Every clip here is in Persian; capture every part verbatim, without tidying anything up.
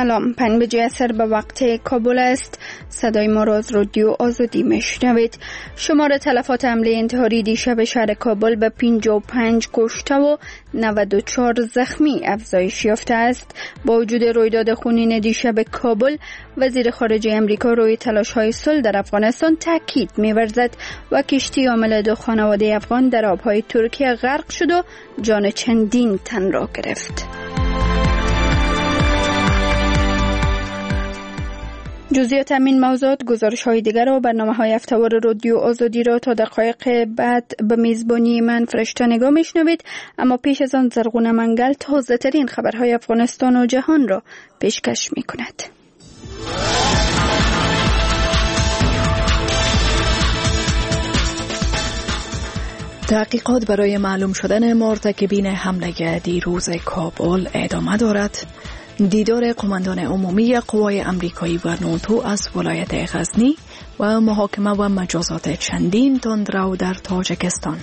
سلام، پنج بجه اثر به وقت کابل است. صدای ما را از رادیو آزادی میشنوید. شمار تلفات حمله انتحاری دیشب شهر کابل به پنجاه و پنج کشته و نود و چهار زخمی افزایش یافته است. با وجود رویداد خونین دیشب کابل، وزیر خارجه امریکا روی تلاش‌های صلح در افغانستان تاکید می‌ورزد و کشتی حامل دو خانواده افغان در آب‌های ترکیه غرق شد و جان چندین تن را گرفت. جزئیات همین موضوعات، گزارش‌های دیگر و برنامه‌های هفته‌وار رادیو آزادی را تا دقایق بعد به میزبانی من فرشته نگاه می‌شنوید. اما پیش از آن زرغون منگل تازه‌ترین خبرهای افغانستان و جهان را پیشکش می‌کند. تحقیقات برای معلوم شدن مرتکبین حمله دیروز کابل ادامه دارد. دیدار قماندان عمومی قوای امریکایی و ناتو از ولایت غزنی و محاکمه و مجازات چندین تندرو در تاجیکستان.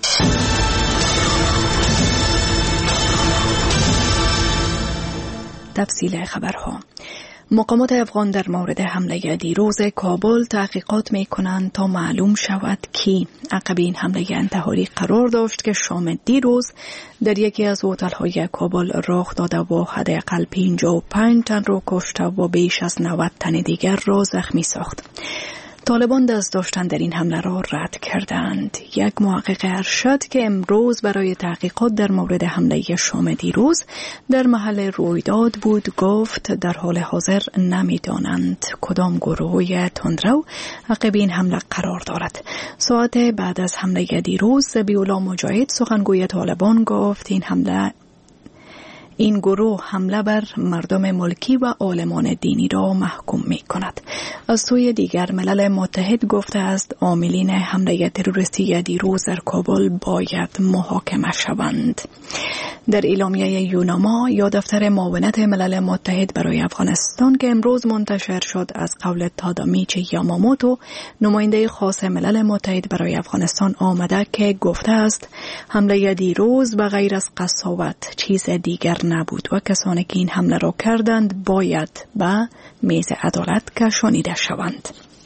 تفصیل خبرها. مقامات افغان در مورد حمله دیروز کابل تحقیقات می کنند تا معلوم شود کی عقب این حمله انتحاری قرار داشت که شام دیروز در یکی از هتل‌های کابل رخ داده و حداقل پنجاه و پنج تن را کشته و بیش از نود تن دیگر را زخمی ساخت. طالبان دست داشتن در این حمله را رد کردند. یک محقق ارشد که امروز برای تحقیقات در مورد حمله شام دیروز در محل رویداد بود گفت در حال حاضر نمیدانند کدام گروه تندرو عقب این حمله قرار دارد. ساعت بعد از حمله دیروز ذبیح‌الله مجاهد سخنگوی طالبان گفت این حمله این گروه حمله بر مردم ملکی و عالمان دینی را محکوم می کند. از سوی دیگر ملل متحد گفته است عاملین حمله تروریستی دیروز در کابل باید محاکمه شوند. در اعلامیه یوناما یا دفتر معاونت ملل متحد برای افغانستان که امروز منتشر شد از قول تادامیچی یاماموتو نماینده خاص ملل متحد برای افغانستان آمده که گفته است حمله دیروز به غیر از قساوت چیز دیگر نبود و کسانی که این حمله را کردند باید به میز عدالت کشانیده شوند.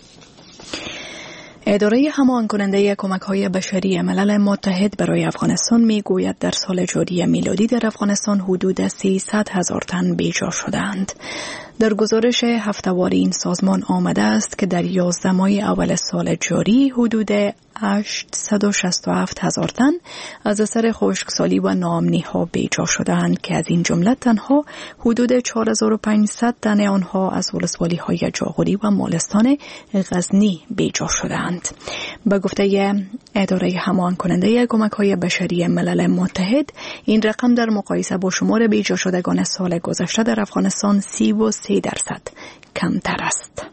اداره همان کننده کمک‌های بشری ملل متحد برای افغانستان میگوید در سال جاری میلادی در افغانستان حدود سیصد هزار تن بیجا شدند. در گزارش هفته‌وار این سازمان آمده است که در یازده ماه اول سال جاری حدود هشتصد و شصت و هفت هزار تن از اثر خشکسالی و ناامنی‌ها بیجا شدند که از این جمله تنها حدود چهار هزار و پانصد تن آنها از ولسوالی‌های جاغوری و مالستان غزنی بیجا شدند. به گفته اداره همان کننده کمک‌های بشری ملل متحد این رقم در مقایسه با شمار بیجا شدگان سال گذشته در افغانستان سی و سه درصد کمتر است.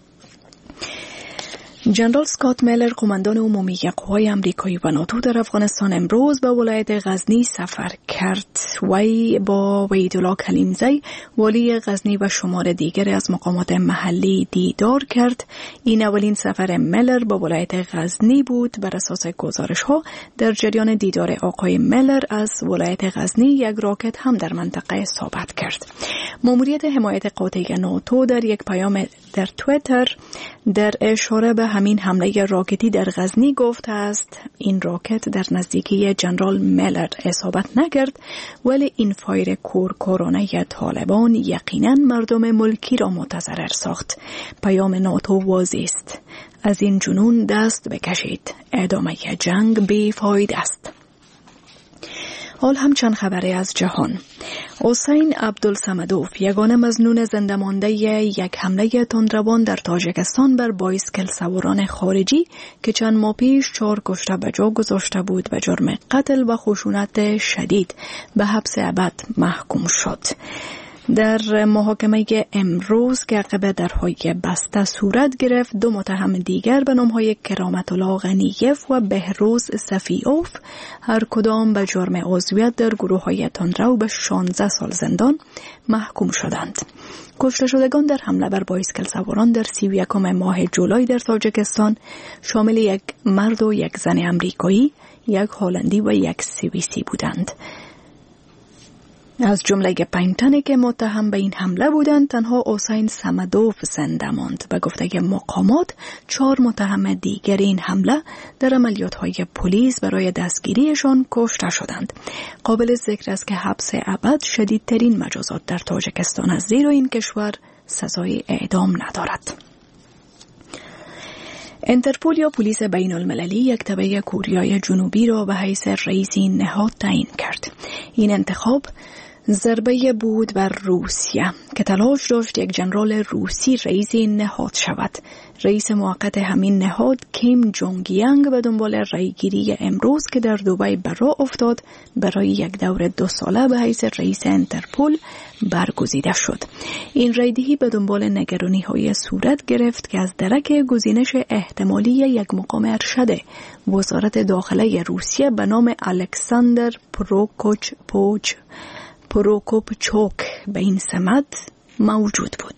جنرال اسکات میلر قماندان عمومی قوای امریکایی و ناتو در افغانستان امروز به ولایت غزنی سفر کرد. وی با وحیدالله کلیمزی والی غزنی و شمار دیگر از مقامات محلی دیدار کرد. این اولین سفر میلر به ولایت غزنی بود. بر اساس گزارش ها در جریان دیدار آقای میلر از ولایت غزنی یک راکت هم در منطقه اصابت کرد. ماموریت حمایت قاطع ناتو در یک پیام در توییتر در اشاره به همین حمله راکتی در غزنی گفته است این راکت در نزدیکی جنرال میلر اصابت نکرد ولی این فایر کورکورانه طالبان یقینا مردم ملکی را متضرر ساخت. پیام ناتو واضح است. از این جنون دست بکشید. ادامه جنگ بیفایده است. حال هم چند خبری از جهان. حسین عبدالصمدوف یگانه مظنون زنده مانده یک حمله تندروان در تاجیکستان بر بایسکل سواران خارجی که چند ماه پیش چهار کشته به جا گذاشته بود به جرم قتل و خشونت شدید به حبس ابد محکوم شد. در محاکمه امروز که عقب درهای بسته صورت گرفت دو متهم دیگر به نامهای کرامت الله غنییف و بهروز صفیوف هر کدام به جرم عضویت در گروه های تندرو به شانزده سال زندان محکوم شدند. کشته شدگان در حمله بر بایسکل سواران در سی و یکم ماه جولای در تاجیکستان شامل یک مرد و یک زن امریکایی، یک هلندی و یک سوئیسی بودند. از جمله پنج تنی که متهم به این حمله بودند تنها حسین صمدوف زنده ماند. به گفته مقامات چهار متهم دیگر این حمله در عملیات‌های پلیس برای دستگیریشان کشته شدند. قابل ذکر است که حبس ابد شدیدترین مجازات در تاجیکستان است، زیرا این کشور سزای اعدام ندارد. انترپول یا پلیس بین المللی یک تبع کوریای جنوبی را به حیث رئیس این نهاد تعیین کرد. این انتخاب ضربه بود بر روسیه که تلاش داشت یک جنرال روسی رئیس این نهاد شود. رئیس موقت همین نهاد کیم جونگ یانگ به دنبال رأیگیری امروز که در دبی به راه افتاد برای یک دوره دو ساله به حیث رئیس انترپول برگزیده شد. این رأیدهی به دنبال نگرانی‌های صورت گرفت که از درک گزینش احتمالی یک مقام ارشد وزارت داخله روسیه به نام الکساندر پروکوچ پوچ پروکوپچوک به این سمت موجود بود.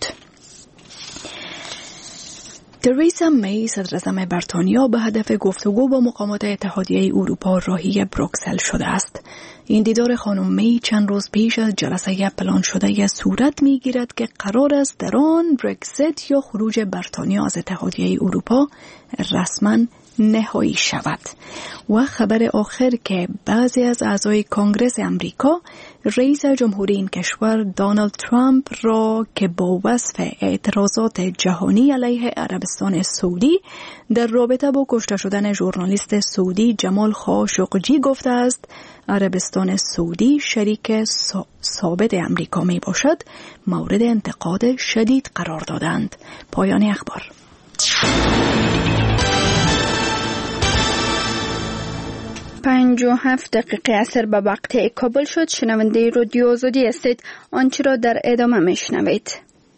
تریسا می صدراعظم بریتانیا به هدف گفتگو با مقامات اتحادیه اروپا راهی بروکسل شده است. این دیدار خانم می چند روز پیش از جلسه پلان شده صورت می گیرد که قرار است در آن برکزیت یا خروج بریتانیا از اتحادیه اروپا رسما نهایی شود. و خبر آخر که بعضی از اعضای کنگره امریکا رئیس جمهوری این کشور دونالد ترامپ را که با وصف اعتراضات جهانی علیه عربستان سعودی در رابطه با کشته شدن ژورنالیست سعودی جمال خاشقجی گفته است عربستان سعودی شریک ثابت امریکا می باشد، مورد انتقاد شدید قرار دادند. پایان اخبار. پنج و هفت دقیقه عصر به وقت کابل شد. شنونده رادیو آزادی هستید. آنچه را در ادامه میشنوید.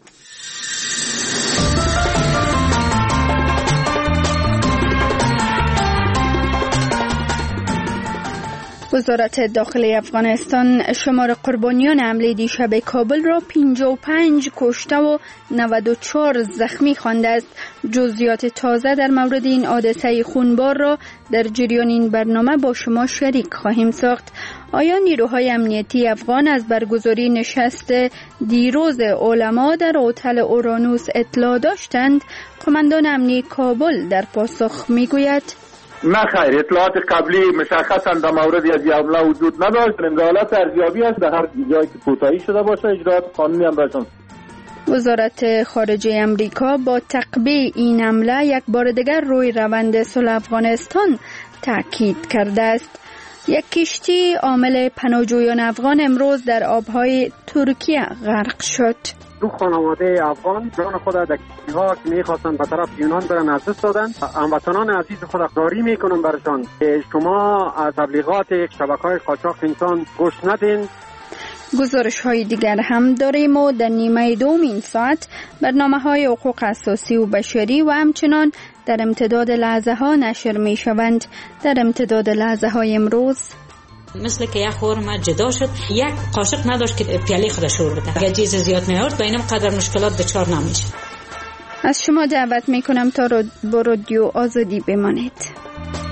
وزارت داخلی افغانستان شمار قربانیان حمله دیشب کابل را پنجاه و پنج کشته و نود و چهار زخمی خوانده است. جزئیات تازه در مورد این حادثه خونبار را در جریان این برنامه با شما شریک خواهیم ساخت. آیا نیروهای امنیتی افغان از برگزاری نشست دیروز علما در هتل اورانوس اطلاع داشتند؟ قماندان امنی کابل در پاسخ میگوید نه خیر، اطلاعات قبلی مشخصا در مورد از حمله وجود نداشت. حالت ارزیابی است، در هر جایی که کوتاهی شده باشه اجرات قانونی هم برشان. وزارت خارجه امریکا با تقبیح این حمله یک بار دیگر روی روند صلح افغانستان تاکید کرده است. یک کشتی حامل پناهجویان افغان امروز در آبهای ترکیه غرق شد. دو خانواده افغان جان خود در کشتی‌ها که می‌خواستند به طرف یونان برن از دست دادند. هموطنان عزیز خود اخباری می‌کنم برشان که شما از تبلیغات شبکه‌های قاچاق انسان گوش ندین. گزارش های دیگر هم داریم و در نیمه دوم این ساعت برنامه های حقوق اساسی و بشری و همچنان در امتداد لحظه ها نشر می شوند. در امتداد لحظه های امروز مثل که یک خورم جدا شد، یک قاشق نداشت که پیاله خودش شور بده. اگر چیز زیاد میاد با اینم قدر مشکلات دچار نمیشه. از شما دعوت میکنم تا با رادیو آزادی بمانید.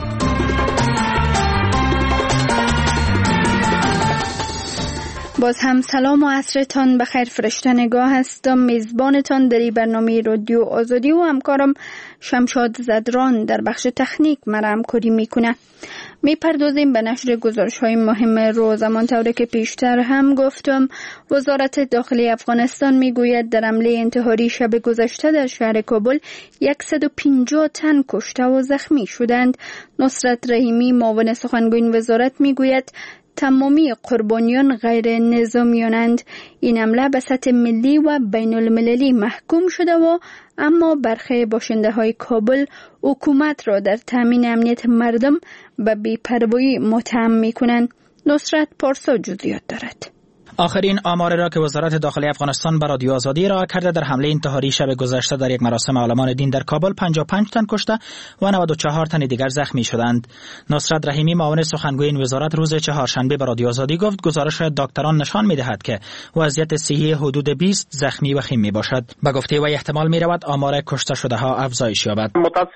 باز هم سلام و عصرتان بخیر فرشتنگاه هستم. میزبانتان در این برنامه رادیو آزادی و همکارم شمشاد زدران در بخش تکنیک مرا همکاری میکنه. میپردازیم به نشر گزارش های مهم روز. همانطور که پیشتر هم گفتم، وزارت داخلی افغانستان میگوید در حمله انتحاری شب گذشته در شهر کابل صد و پنجاه تن کشته و زخمی شدند. نصرت رحیمی معاون سخنگوی وزارت میگوید تمامی قربانیان غیر نظامیانند. این حمله به سطح ملی و بین المللی محکوم شده و اما برخی باشنده های کابل حکومت را در تامین امنیت مردم به بی‌پروایی متهم می‌کنند. نصرت پارسا جزئیات دارد. آخرین آمار را که وزارت داخلی افغانستان به رادیو آزادی ارائه کرده در حمله انتحاری شب گذشته در یک مراسم عالمان دین در کابل پنجاه و پنج تن کشته و نود و چهار تن دیگر زخمی شدند. نصرت رحیمی معاون سخنگوی این وزارت روز چهارشنبه به رادیو آزادی گفت گزارش دکتران نشان می‌دهد که وضعیت صحی حدود بیست زخمی و خیم میباشد. به گفته وی احتمال می‌رود آمار کشته شده ها افزایش یابد.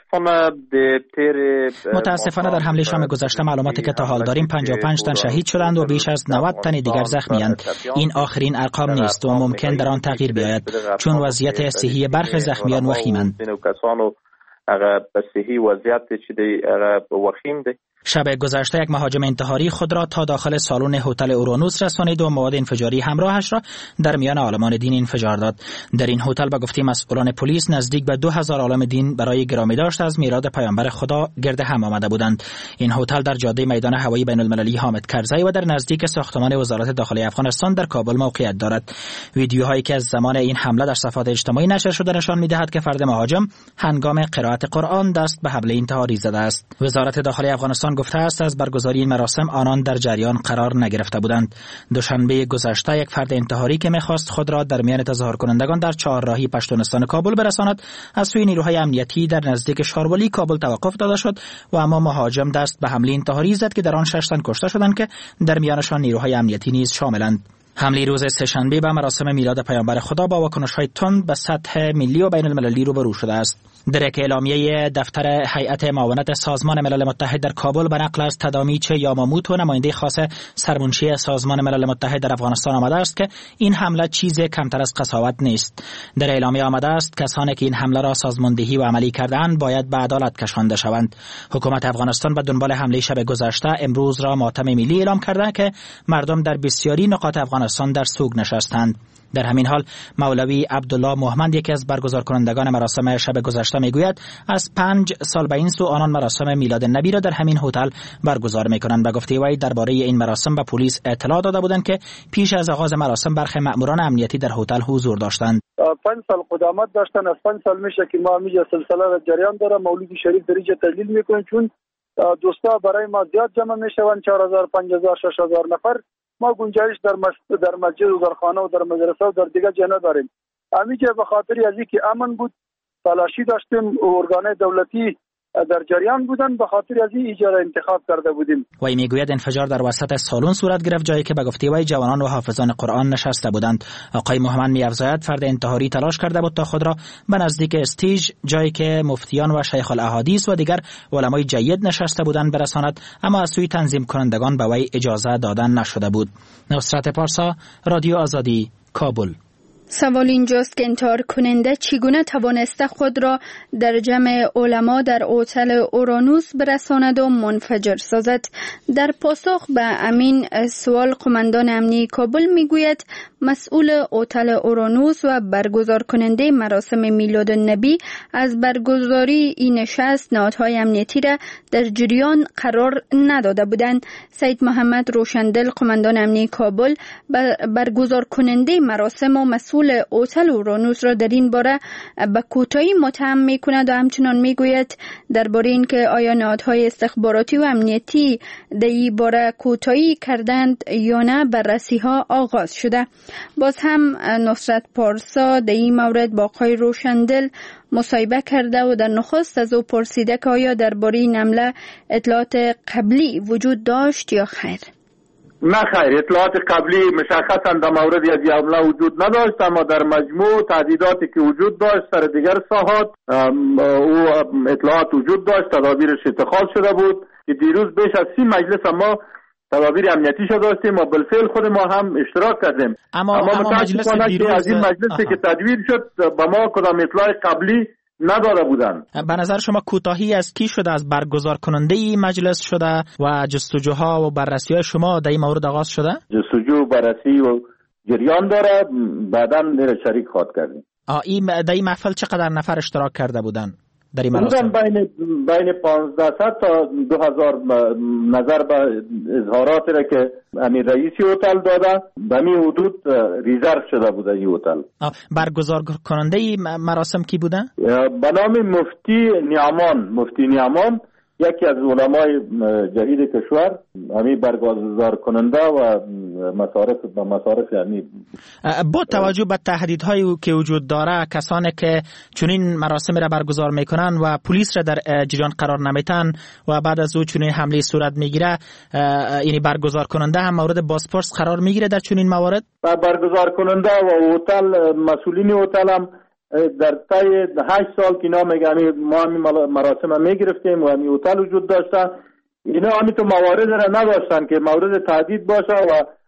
متاسفانه در حمله شام گذشته معلوماتی که تا حال داریم پنجاه و پنج تن شهید شدند و بیش از نود تن دیگر زخمی‌اند. این آخرین ارقام نیست و ممکن در آن تغییر بیاید، چون وضعیت صحی برخی زخمیان وخیمند. شب گذشته یک مهاجم انتحاری خود را تا داخل سالن هتل اورانوس رسانید و مواد انفجاری همراهش را در میان عالمان دین انفجار داد. در این هتل به گفته مسئولان پلیس نزدیک به دو هزار عالم دین برای گرامی داشت از میلاد پیامبر خدا گرد هم آمده بودند. این هتل در جاده میدان هوایی بین المللی حامد کرزی و در نزدیک ساختمان وزارت داخلی افغانستان در کابل موقعیت دارد. ویدیوهایی که از زمان این حمله در صفحات اجتماعی نشر شده نشان می‌دهد که فرد مهاجم هنگام قرائت قرآن دست به حبل انتحاری زده است. وزارت داخلی افغانستان گفته است از برگزاری این مراسم آنان در جریان قرار نگرفته بودند. دوشنبه گذشته یک فرد انتحاری که می‌خواست خود را در میان تظاهر کنندگان در چهارراهی پشتونستان کابل برساند از سوی نیروهای امنیتی در نزدیک شارولی کابل توقف داده شد و اما مهاجم دست به حمله انتحاری زد که در آن شش تن کشته شدند که در میانشان نیروهای امنیتی نیز شاملند. حمله روز سه‌شنبه به مراسم میلاد پیامبر خدا با واکنش‌های تند به سطح ملی و بین المللی روبرو شده است. در یک اعلامیه دفتر هیئت معاونت سازمان ملل متحد در کابل به نقل از تدامیچ یاماموتو نماینده خاص سرمنشی سازمان ملل متحد در افغانستان آمده است که این حمله چیز کمتر از قساوت نیست. در اعلامیه آمده است کسانی که این حمله را سازماندهی و عملی کردند باید به عدالت کشانده شوند. حکومت افغانستان به دنبال حمله شب گذشته امروز را ماتم ملی اعلام کرده که مردم در بسیاری نقاط افغانستان در سوگ نشستند. در همین حال مولوی عبدالله محمد یکی از برگزار کنندگان مراسم شب گذشته میگوید از پنج سال به این سو آنان مراسم میلاد نبی را در همین هتل برگزار میکنند. به گفته وی درباره این مراسم به پلیس اطلاع داده بودند که پیش از آغاز مراسم برخی مأموران امنیتی در هتل حضور داشتند. پنج سال قدامت داشتن، از پنج سال میشه که ما میجا سلسله را جریان داره. مولوی شریف در اینجا تحلیل میکنه چون دوستا برای ما زیاد جمع میشوند، چهار هزار پنج هزار شش هزار نفر. ما گنجایش در مسجد در مسجد و در خانه و در مدرسه و در دیگه جا نداریم. همیشه به خاطر از اینکه امن بود تلاشی داشتیم، ارگان‌های دولتی در جریان بودن، به خاطر از این ایجاد انتخاب کرده بودیم. وی میگوید انفجار در وسط سالن صورت گرفت، جایی که به گفته وی جوانان و حافظان قرآن نشسته بودند. آقای محمد می‌افزاید فرد انتحاری تلاش کرده بود تا خود را به نزدیک استیج، جایی که مفتیان و شیخ الاحادیث و دیگر علمای جید نشسته بودند برساند، اما از سوی تنظیم کنندگان به وی اجازه دادن نشده بود. نصرت پارسا، رادیو آزادی، کابل. سوال اینجاست که انتحار کننده چگونه توانسته خود را در جمع علما در هتل اورانوس برساند و منفجر سازد؟ در پاسخ به امین سوال قماندان امنی کابل میگوید مسئول هتل اورانوس و برگزار کننده مراسم میلاد النبی از برگزاری این نشست نهادهای امنیتی را در جریان قرار نداده بودند. سید محمد روشندل قماندان امنی کابل برگزار کننده مراسم و مسئول هتل اورانوس را در این باره به کوتاهی متهم می‌کند و همچنان میگوید درباره اینکه آیا نهادهای استخباراتی و امنیتی در این باره کوتاهی کردند یا نه بررسی‌ها آغاز شده. باز هم نصرت پارسا در این مورد با آقای روشندل مصاحبه کرده و در نخست از او پرسیده که آیا درباره این حمله اطلاعات قبلی وجود داشت یا خیر؟ نه خیر، اطلاعات قبلی مشخصا در مورد از این حمله وجود نداشت، اما در مجموع تهدیداتی که وجود داشت سر دیگر ساحات او اطلاعات وجود داشت، تدابیرش اتخاذ شده بود که دیروز بیش از سی مجلس ما تدابیر امنیتی شده داشتیم و بالفعل خود ما هم اشتراک کردیم. اما, اما, اما مجلس دیروز از این مجلسی که تدویر شد به ما کدام اطلاع قبلی نداده بودن. به نظر شما کوتاهی از کی شده؟ از برگزار کننده ای مجلس شده و جستجوها و بررسی‌های شما در این مورد آغاز شده؟ جستجو بررسی و جریان داره، بعداً میره شریک خواهد کردیم. آ این در این محفل چقدر نفر اشتراک کرده بودن در این مراسم؟ بین بین پانزده تا دو هزار نظر به اظهاراتی را که امیر رئیسی هتل داده به می حدود ریزرو شده بوده این هتل. برگزار کننده ای مراسم کی بوده؟ به نام مفتی نیامان. مفتی نیامان یکی از علمای جدید کشور، همین برگزار کننده و مصارف و مصارف یعنی با توجه به تهدیدهایی که وجود داره، کسانی که چنین مراسم را برگزار میکنن و پلیس را در جریان قرار نمیتن و بعد از او چنین حمله صورت میگیره، یعنی برگزار کننده هم مورد بازپرس قرار میگیره در چنین موارد؟ برگزار کننده و هتل، مسئولین هتل هم در طی هشت سال که اینا میگن ما همین مراسم میگرفتیم و همین هتل وجود داشته، اینا همین تو موارد را نداشتن که مورد تهدید باشه و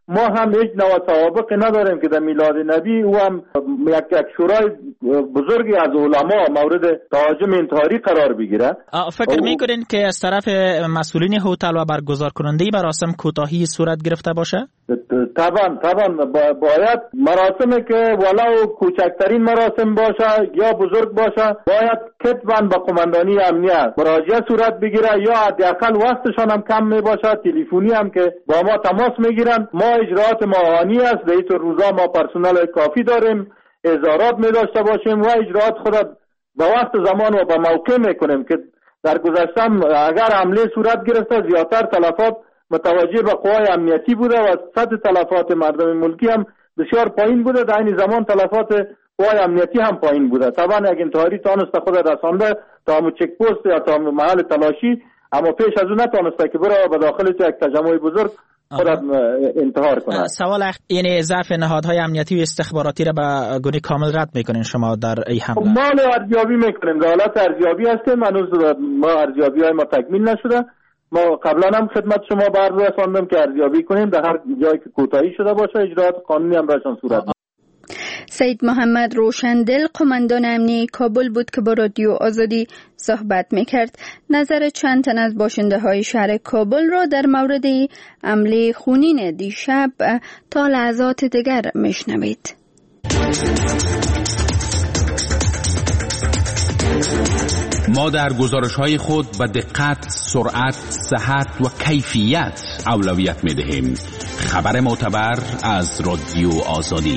ما هم هیچ نوع سوابقی نداریم که در میلاد نبی او هم یک یک شورای بزرگی از علما مورد تهاجم انتحاری قرار بگیره. فکر میکنین که از طرف مسئولین هتل و برگزار کننده مراسم کوتاهی صورت گرفته باشه؟ طبعا طبعا باید مراسمی که ولو کوچکترین مراسم باشه یا بزرگ باشه باید کتباً به قماندانی امنیت مراجعه صورت بگیره یا حداقل وقتشان هم کم می باشه، تلفنی هم که با ما تماس میگیرن. ما اجرات ماهانی است، در این روزا ما پرسنل کافی داریم، اظهارات می داشته باشیم و اجرات خود به وقت زمان و به موقع میکنیم که در گذشته اگر حمله صورت گرفته زیادتر تلفات متوجه به قوای امنیتی بوده و سطح تلفات مردم ملکی هم بسیار پایین بوده، در این زمان تلفات قوای امنیتی هم پایین بوده. طبعا یک انتحاری تانسته خود رسانده تا همون چک پوست یا تا محل تلاشی، اما پیش از اون نتانسته که برای به داخل یک تجمع بزرگ خودت انتحار کنه. سوال اخ... یعنی ضعف نهادهای امنیتی و استخباراتی را به گونه کامل رد میکنین شما در این حمله؟ ما ارزیابی میکنیم، در حالت ارزیابی هستیم، هنوز ما ارزیابی های ما تکمیل نشده. ما قبلا هم خدمت شما برنامه رساندم که ارزیابی کنیم در هر جایی که کوتاهی شده باشه اجراات قانونی هم برشان صورت. سید محمد روشندل قماندان امنیه کابل بود که با رادیو آزادی صحبت میکرد. نظر چند تن از باشنده های شهر کابل را در مورد حمله خونین دیشب تا لحظات دیگر میشنوید. ما در گزارش‌های خود به دقت، سرعت، صحت و کیفیت اولویت می‌دهیم. خبر معتبر از رادیو آزادی.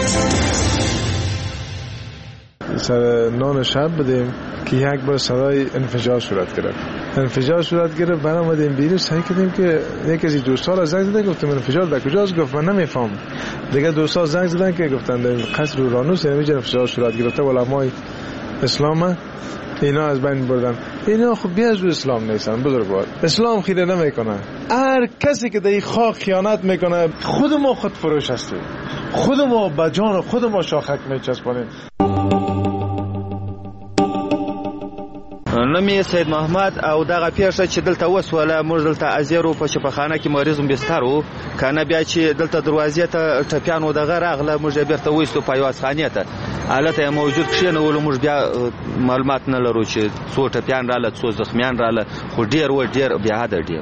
سر نان شب بدیم که یک بار صدای انفجار صورت گرفت. انفجار صورت گرفت، بعد اومدیم بیرون سعی کردیم که یکی از دوستان را زنگ زدن، گفتم انفجار در کجاست؟ گفت من نمیفهم. دیگه دوستان زنگ زدن که گفتن در قصر اورانوس اینجا انفجار صورت گرفته، علمای اسلام اینا از بین بردن. اینا خب بیا از اسلام نیستن بزرگوار. اسلام خیره نمیکنه. هر کسی که در این خاک خیانت میکنه خود ما خود فروش هستیم. خود ما به جان خود ما شاخک میچسبانیم. نمی سید محمد او دغه پیښه چې دلته وسوله موږ دلته ازیرو په شفاخانه کې مریضم بسترو کنه بیا چې دلته دروازې ته ټپیانو دغه راغله موږ بیرته وېستو په یو خانه ته حالت موجود کښینولو موږ بیا معلومات نه لرو چې څو ټپیان رااله څو زخمیان رااله خو ډیر و ډیر بیا حد ډیر.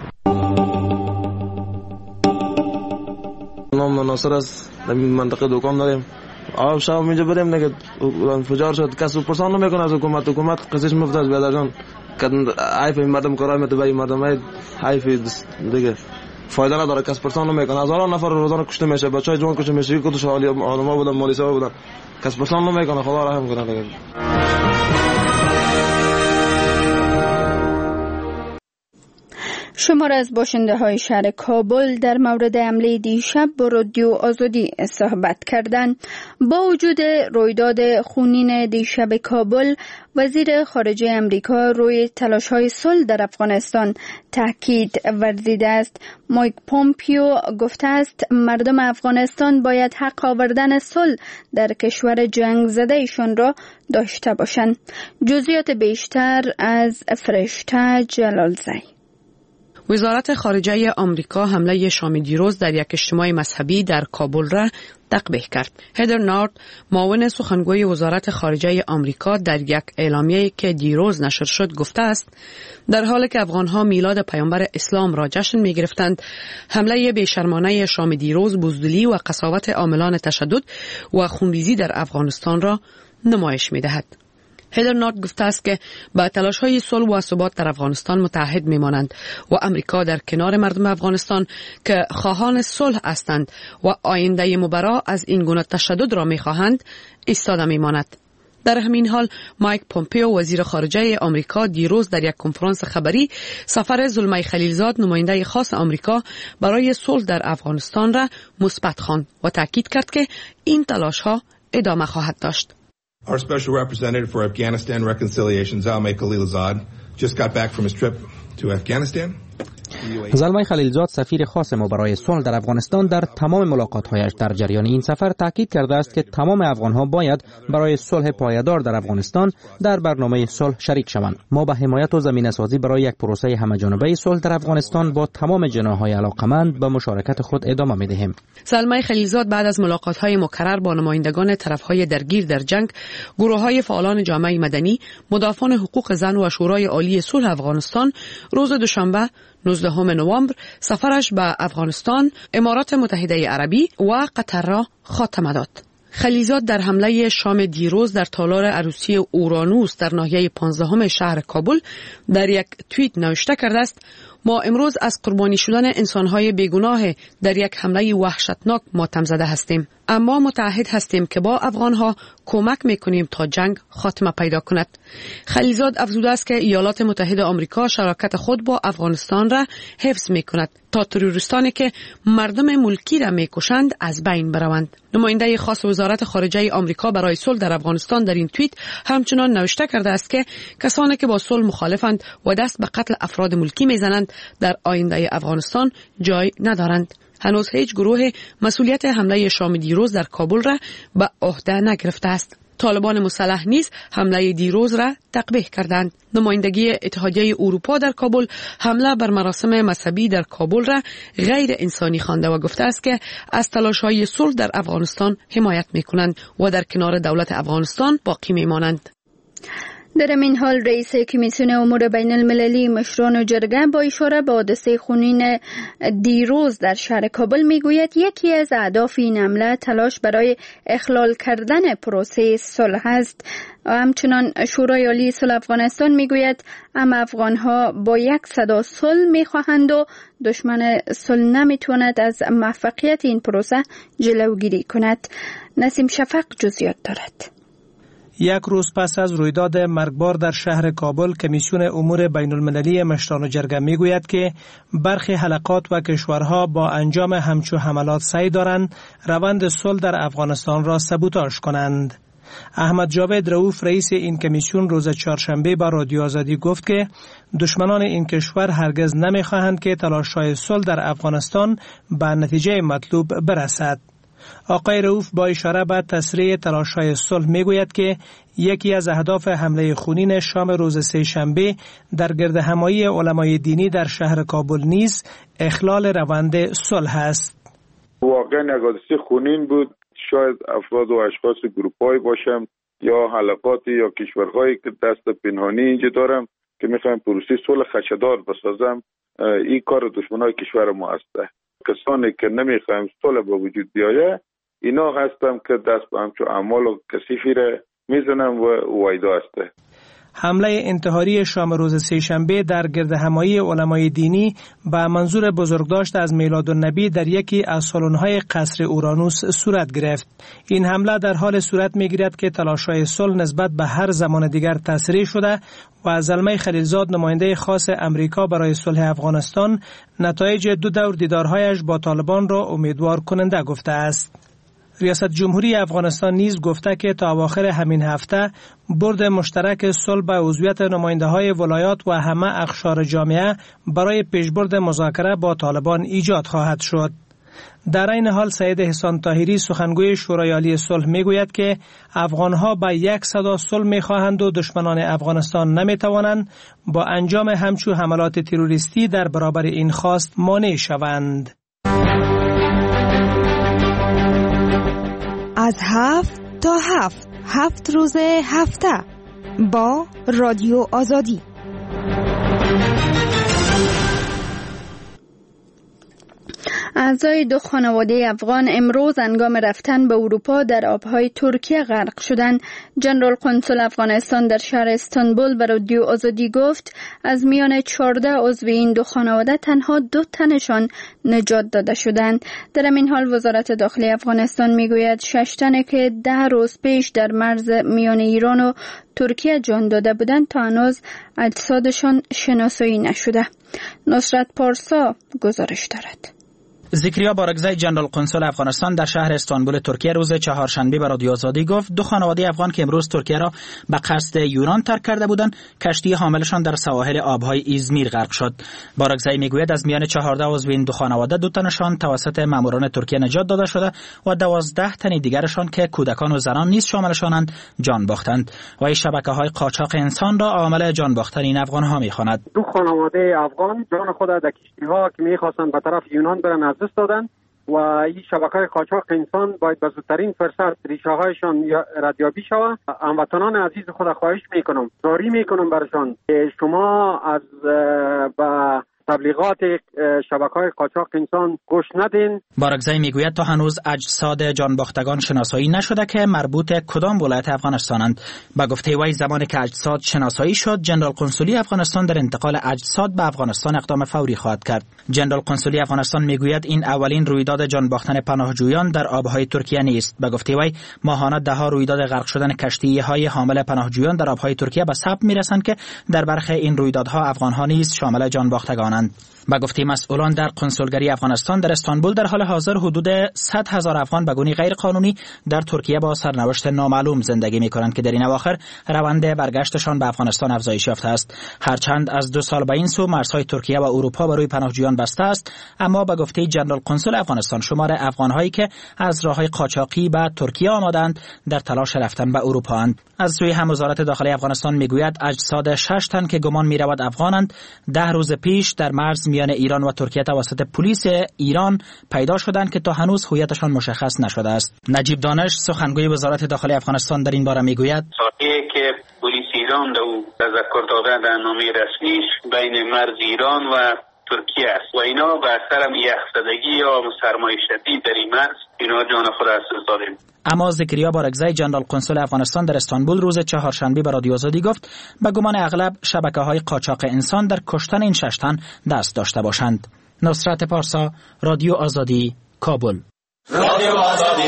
نام ناصر است، در منطقه دکان داریم. آب شب اینجا بریم نگه انفجار شد، کسی پرسان نمیکنه از حکومت. حکومت قصیش مفت است بیادر جان که حیف مردم کارای متبعی مردم های حیف دیگه فایده نداره، کسی پرسان نمیکنه. هزاران نفر روزانه کشته میشه، بچهای جوان کشته میشه، کدوش حالی آدما بودن مالیسا بودن، کسی پرسان نمیکنه. خدا رحم کنه دیگه. شمار از باشنده های شهر کابل در مورد حمله دیشب با رادیو آزادی صحبت کردند. با وجود رویداد خونین دیشب کابل، وزیر خارجه امریکا روی تلاش های صلح در افغانستان تاکید ورزیده است. مایک پومپیو گفته است مردم افغانستان باید حق آوردن صلح در کشور جنگ زده ایشان را داشته باشند. جزئیات بیشتر از فرشته جلالزی. وزارت خارجه آمریکا حمله شام دیروز در یک اجتماع مذهبی در کابل را تقبیح کرد. هدر نارت، معاون سخنگوی وزارت خارجه آمریکا، در یک اعلامیه که دیروز نشر شد گفته است در حالی که افغانها میلاد پیامبر اسلام را جشن می گرفتند، حمله بیشرمانه شام دیروز بزدلی و قساوت عاملان تشدد و خونریزی در افغانستان را نمایش می دهد. هدر نارت گفته است که با تلاش‌های صلح و ثبات در افغانستان متحد می‌مانند و امریکا در کنار مردم افغانستان که خواهان صلح هستند و آینده مبرا از این گونه تشدد را می‌خواهند ایستاده می‌ماند. در همین حال مایک پومپیو وزیر خارجه آمریکا دیروز در یک کنفرانس خبری سفر زلمای خلیلزاد نماینده خاص آمریکا برای صلح در افغانستان را مثبت خواند و تاکید کرد که این تلاش‌ها ادامه خواهد داشت. Our special representative for Afghanistan reconciliation, Zalmay Khalilzad, just got back from his trip to Afghanistan. زلمه خلیلزاد سفیر خاص ما برای صلح در افغانستان در تمام ملاقات‌هایش در جریان این سفر تاکید کرده است که تمام افغان‌ها باید برای صلح پایدار در افغانستان در برنامه صلح شریک شوند. ما به حمایت و زمینه‌سازی برای یک پروسه همه‌جانبه صلح در افغانستان با تمام جناح‌های علاقه‌مند به مشارکت خود ادامه می‌دهیم. زلمه خلیلزاد بعد از ملاقات‌های مکرر با نمایندگان طرف‌های درگیر در جنگ، گروه‌های فعالان جامعه مدنی، مدافعان حقوق زن و شورای عالی صلح افغانستان روز دوشنبه نوزدهم نوامبر سفرش به افغانستان، امارات متحده عربی و قطر را خاتمه داد. خلیلزاد در حمله شام دیروز در تالار عروسی اورانوس در ناحیه پانزدهم شهر کابل در یک توییت نوشته کرده است: ما امروز از قربانی شدن انسان‌های بیگناه در یک حمله وحشتناک ماتم زده هستیم، اما متعهد هستیم که با افغان‌ها کمک می‌کنیم تا جنگ خاتمه پیدا کند. خلیلزاد افزوده است که ایالات متحده آمریکا شراکت خود با افغانستان را حفظ می‌کند تا تروریستانی که مردم ملکی را می‌کشند از بین بروند. نماینده خاص وزارت خارجه آمریکا برای صلح در افغانستان در این توییت همچنان نوشته کرده است که کسانی که با صلح مخالفند و دست به قتل افراد ملکی می‌زنند در آینده افغانستان جای ندارند. هنوز هیچ گروه مسئولیت حمله شام دیروز در کابل را به عهده نگرفته است. طالبان مسلح نیز حمله دیروز را تقبیح کردند. نمایندگی اتحادیه اروپا در کابل حمله بر مراسم مذهبی در کابل را غیر انسانی خوانده و گفته است که از تلاش‌های صلح در افغانستان حمایت می‌کنند و در کنار دولت افغانستان باقی می‌مانند. در این حال رئیس کمیسیون امور بین المللی مشران جرگه با اشاره به حادثه خونین دیروز در شهر کابل میگوید یکی از اهداف این حمله تلاش برای اخلال کردن پروسه صلح است. همچنان شورای عالی صلح افغانستان میگوید ام افغانها با یک صدا صلح میخواهند و دشمن صلح نمیتواند از موفقیت این پروسه جلوگیری کند. نسیم شفق جزئیات دارد. یک روز پس از رویداد مرگبار در شهر کابل، کمیسیون امور بین المللی مشران جرگه میگوید که برخی حلقات و کشورها با انجام همچو حملات سعی دارند روند صلح در افغانستان را سبوتاژ کنند. احمد جاوید رؤوف رئیس این کمیسیون روز چهارشنبه با رادیو آزادی گفت که دشمنان این کشور هرگز نمیخواهند که تلاش‌های صلح در افغانستان به نتیجه مطلوب برسد. آقای رؤوف با اشاره به تسریع تلاش‌های صلح میگوید که یکی از اهداف حمله خونین شام روز سه شنبه در گردهمایی علمای دینی در شهر کابل نیز اخلال روند صلح است. واقعا یک حادثه خونین بود. شاید افراد و اشخاص گروپ‌های باشند یا حلقاتی یا کشورهایی که دست پنهانی اینجا دارم که میخوایم پروسه صلح خدشه‌دار بسازم. این کار دشمنای کشور ما است. کسانی که نمیخوایم صلح به وجود بیایه اینا هستن که دست به همچون اعمال و کثیفی را میزنن و وایدا است. حمله انتحاری شام روز سه شنبه در گردهمایی علمای دینی به منظور بزرگداشت از میلاد النبی در یکی از سالن‌های قصر اورانوس صورت گرفت. این حمله در حال صورت می‌گیرد که تلاش‌های صلح نسبت به هر زمان دیگر تسریع شده و زلمه خلیلزاد نماینده خاص امریکا برای صلح افغانستان نتایج دو دور دیدارهایش با طالبان را امیدوار کننده گفته است. ریاست جمهوری افغانستان نیز گفته که تا اواخر همین هفته برد مشترک صلح به عضویت نماینده‌های ولایات و همه اقشار جامعه برای پیشبرد مذاکره با طالبان ایجاد خواهد شد. در این حال سید احسان طاهری سخنگوی شورای عالی صلح میگوید که افغانها به یک صدا صلح میخواهند و دشمنان افغانستان نمیتوانند با انجام همچو حملات تروریستی در برابر این خواست مانع شوند. از هفت تا هفت هفت روز هفته با رادیو آزادی. اعضای دو خانواده افغان امروز هنگام رفتن به اروپا در آبهای ترکیه غرق شدند. جنرال قنصل افغانستان در شهر استانبول به رادیو آزادی گفت از میان چهارده عضو این دو خانواده تنها دو تنشان نجات داده شدند. در این حال وزارت داخلی افغانستان میگوید شش تنه که ده روز پیش در مرز میان ایران و ترکیه جان داده بودند تا هنوز اجسادشان شناسایی نشده. نصرت پارسا گزارش دارد. زکریا بارگزای جنرال قنسول افغانستان در شهر استانبول ترکیه روز چهارشنبه به رادیو آزادی گفت دو خانواده افغان که امروز ترکیه را به قصد یونان ترک کرده بودند، کشتی حاملشان در سواحل آبهای ایزمیر غرق شد. بارگزای میگوید از میان چهارده عضو این دو خانواده دو تنشان توسط ماموران ترکیه نجات داده شده و دوازده تن دیگرشان که کودکان و زنان نیز شاملشانند جان باختند و این شبکه‌های قاچاق انسان را عامل جان باختن این افغان‌ها می‌خواند. دو خانواده افغان جان خود در کشتی‌ها که می‌خواستند به طرف یونان برن از دست دادند و این شبکه‌های قاچاق انسان باید به زودترین فرصت ریشه‌هایشان ردیابی شود. هموطنان عزیز خود خواهش می‌کنم، زاری می‌کنم برشان که شما از با تبلیغات شبکه‌های قاچاق انسان گوش ندین. بارگزای میگوید تا هنوز اجساد جانباختگان شناسایی نشده که مربوط کدام ولایت افغانستانند. با گفته وی زمانی که اجساد شناسایی شد، جنرال قنسولی افغانستان در انتقال اجساد به افغانستان اقدام فوری خواهد کرد. جنرال قنسولی افغانستان میگوید این اولین رویداد جانباختن پناهجویان در آبهای ترکیه نیست. با گفته وی ماهانه ده ها رویداد غرق شدن کشتی‌های حامل پناهجویان در آبهای ترکیه به ثبت میرسند که در برخی این رویدادها افغان‌ها نیز شامل جانباختگان. با گفته مسئولان در قنسولگری افغانستان در استانبول در حال حاضر حدود صد هزار افغان به گونه غیر قانونی در ترکیه با سرنوشت نامعلوم زندگی می کنند که در این اواخر روند برگشتشان به افغانستان افزایش یافته است. هرچند از دو سال به این سو مرزهای ترکیه و اروپا برای پناهجویان بسته است، اما با گفته جنرال قنسول افغانستان شمار افغان‌هایی که از راه‌های قاچاقی به ترکیه آمدند در تلاش رفتن به اروپا اند. از سوی هم وزارت داخلی افغانستان میگوید اجساد شش تن که گمان می‌رود افغانند ده روز پیش در مرز میان ایران و ترکیه توسط پلیس ایران پیدا شدند که تا هنوز هویتشان مشخص نشده است. نجیب دانش سخنگوی وزارت داخلی افغانستان در این باره میگوید ساحلی که پلیس ایران دو تذکر داده در نامه رسمیش بین مرز ایران و ترکیه است و اینا به اثر یخزدگی یا سرمای شدید در این مرز اینا جان خود از دست دادند. اما زکریا بارگزای جنرال قنسول افغانستان در استانبول روز چهارشنبه به رادیو آزادی گفت به گمان اغلب شبکه‌های قاچاق انسان در کشتن این شش تن دست داشته باشند. نصرت پارسا، رادیو آزادی، کابل. رادیو آزادی.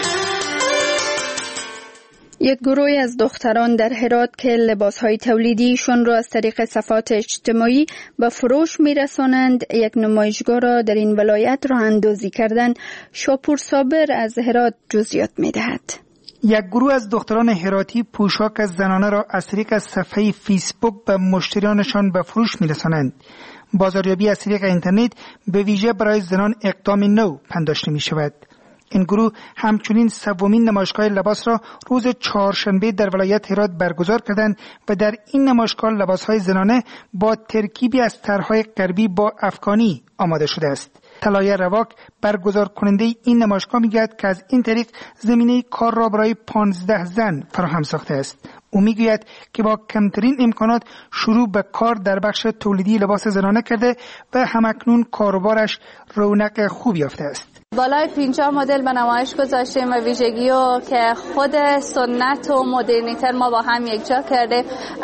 یک گروه از دختران در هرات که لباسهای تولیدیشون را از طریق صفحات اجتماعی به فروش میرسانند یک نمایشگاه را در این ولایت راه اندازی کردن. شاپور صابر از هرات جزئیات میدهد. یک گروه از دختران هراتی پوشاک زنانه را از طریق صفحه فیسبوک به مشتریانشان به فروش میرسانند. بازاریابی از طریق اینترنت به ویژه برای زنان اقدام نو پنداشته می شود. این گروه همچنین سومین نمایشگاه لباس را روز چهارشنبه در ولایت هرات برگزار کردند و در این نمایشگاه لباسهای زنانه با ترکیبی از طرحهای غربی با افغانی آماده شده است. طلایه رواک برگزار کننده این نمایشگاه میگوید که از این طریق زمینه کار را برای پانزده زن فراهم ساخته است. او میگوید که با کمترین امکانات شروع به کار در بخش تولیدی لباس زنانه کرده و همکنون کاروبارش رونق خوب یافته است. بالای پنجاه مدل به نمایش گذاشتیم و ویژگی رو که خود سنت و مدرنیته ما با هم یکجا کرده.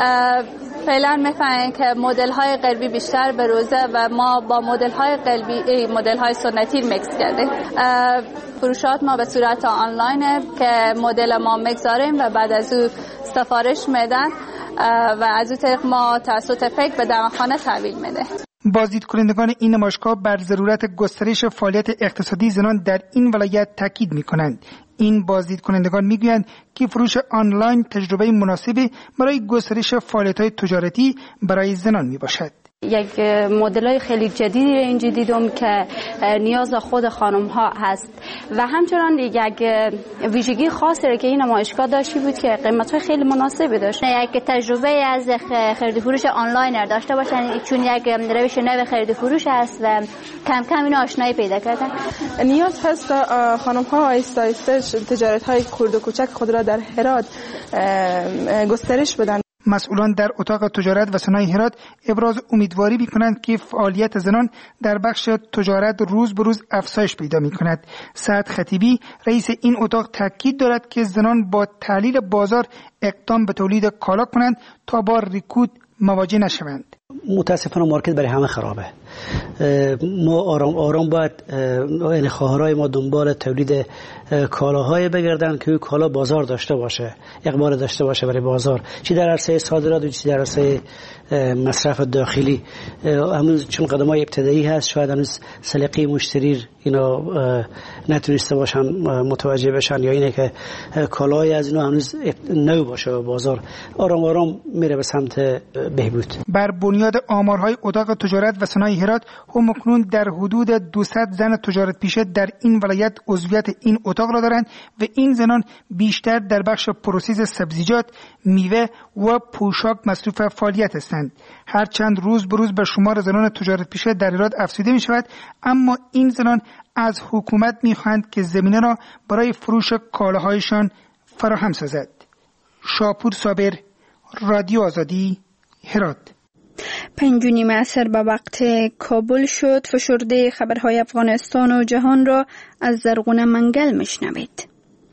فعلا می‌فهمیم که مدل‌های غربی بیشتر بروزه و ما با مدل‌های غربی مدل‌های سنتی میکس کرده. فروشات ما به صورت آنلاینه که مدل ما میگذاریم و بعد از او سفارش میدن و از اون طریق ما توسط فکر به دمخانه تحویل میده. بازدید کنندگان این نمایشگاه بر ضرورت گسترش فعالیت اقتصادی زنان در این ولایت تاکید می‌کنند. این بازدید کنندگان میگویند که فروش آنلاین تجربه مناسبی برای گسترش فعالیت‌های تجارتی برای زنان میباشد. یک مدل‌های خیلی جدیدی را اینجا دیدم که نیاز خود خانم‌ها هست و همچنان یک ویژگی خاصی را که این نمایشگاه داشتی بود که قیمت‌های خیلی مناسبی داشت. یک تجربه از خرید و فروش آنلاین داشته باشن چون یک روش نو خرید و فروش است و کم کم این آشنایی پیدا کردن. نیاز هست خانم‌ها آهسته آهسته تجارت‌های خرد و کوچک خود را در هرات گسترش بدن. مسئولان در اتاق تجارت و صنایع هرات ابراز امیدواری می‌کنند که فعالیت زنان در بخش تجارت روز به روز افزایش پیدا می‌کند. سعد خطیبی رئیس این اتاق تاکید دارد که زنان با تحلیل بازار اقدام به تولید کالا کنند تا با رکود مواجه نشوند. متاسفانه مارکت برای همه خرابه. ما آرام آرام باید یعنی خواهرای ما دنبال تولید کالاهای بگردن که کالا بازار داشته باشه، اقبال داشته باشه برای بازار، چی در عرصه صادرات و چی در عرصه مصرف داخلی. هنوز چون قدم‌های ابتدایی هست، شاید هنوز سلیقه مشتری اینا نتونسته باشن متوجه بشن، یا اینه که کالای از اینا هنوز نو باشه و بازار آرام آرام میره به سمت بهبود. بر بنیاد آمارهای اتاق تجارت و صنایع هرات، همکنون در حدود دویست زن تجارت پیشه در این ولایت عضویت این اتاق را دارند و این زنان بیشتر در بخش پروسس سبزیجات، میوه و پوشاک مصروف فعالیت هستند. هرچند روز به روز به شمار زنان تجارت پیشه در هرات افزوده می شود، اما این زنان از حکومت می خواهند که زمینه را برای فروش کالاهایشان فراهم سازد. شاپور صابر، رادیو آزادی، هرات. پنج و نیم عصر به وقت کابل شد. فشرده خبرهای افغانستان و جهان را از زرغون منگل میشنوید.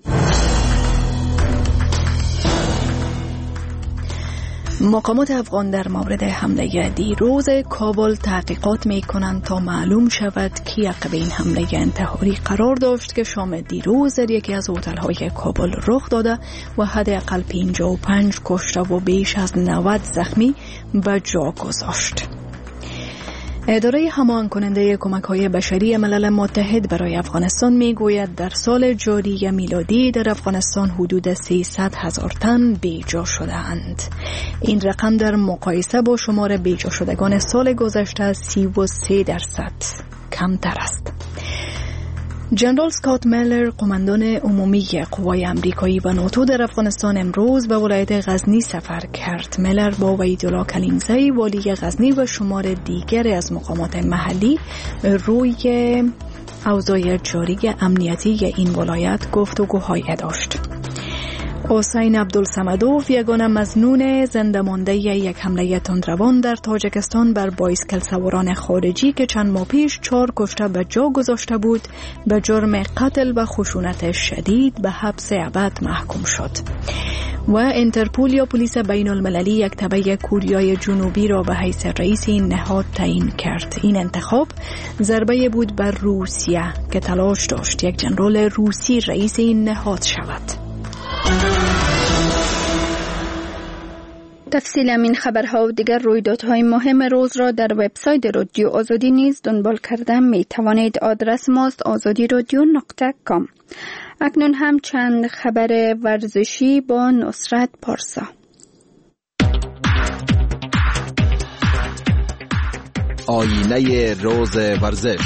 مقامات افغان در مورد حمله دیروز کابل تحقیقات می کنند تا معلوم شود کی عقب این حمله انتحاری قرار داشت که شام دیروز در یکی از هتل‌های کابل رخ داده و حداقل پنجاه و پنج کشته و بیش از نود زخمی به جا گذاشت. اداره همان کننده کمک‌های بشری ملل متحد برای افغانستان میگوید در سال جاری میلادی در افغانستان حدود سیصد هزار تن بیجا شده‌اند. این رقم در مقایسه با شمار بیجا شدگان سال گذشته سی و سه درصد کمتر است. جنرال اسکات میلر، قماندان عمومی قوای امریکایی و ناتو در افغانستان، امروز به ولایت غزنی سفر کرد. میلر با وحیدالله کلیمزی، والی غزنی و شمار دیگر از مقامات محلی روی اوضاع جاری امنیتی این ولایت گفتگوهای داشت. حسین عبدالصمدوف، یگانه مظنون زنده مانده یک حمله تندروان در تاجیکستان بر بایسکل سواران خارجی که چند ماه پیش چهار کشته به جا گذاشته بود، به جرم قتل و خشونت شدید به حبس ابد محکوم شد. و انترپول یا پلیس بین المللی یک تبع کوریای جنوبی را به حیث رئیس این نهاد تعیین کرد. این انتخاب ضربه بود بر روسیه که تلاش داشت یک جنرال روسی رئیس این نهاد شود. تفصیل این خبرها و دیگر رویدادهای مهم روز را در وبسایت رادیو آزادی نیز دنبال کردن می توانید. آدرس ماست آزادی رادیو نقطه کام. اکنون هم چند خبر ورزشی با نصرت پارسا. آینه روز ورزش.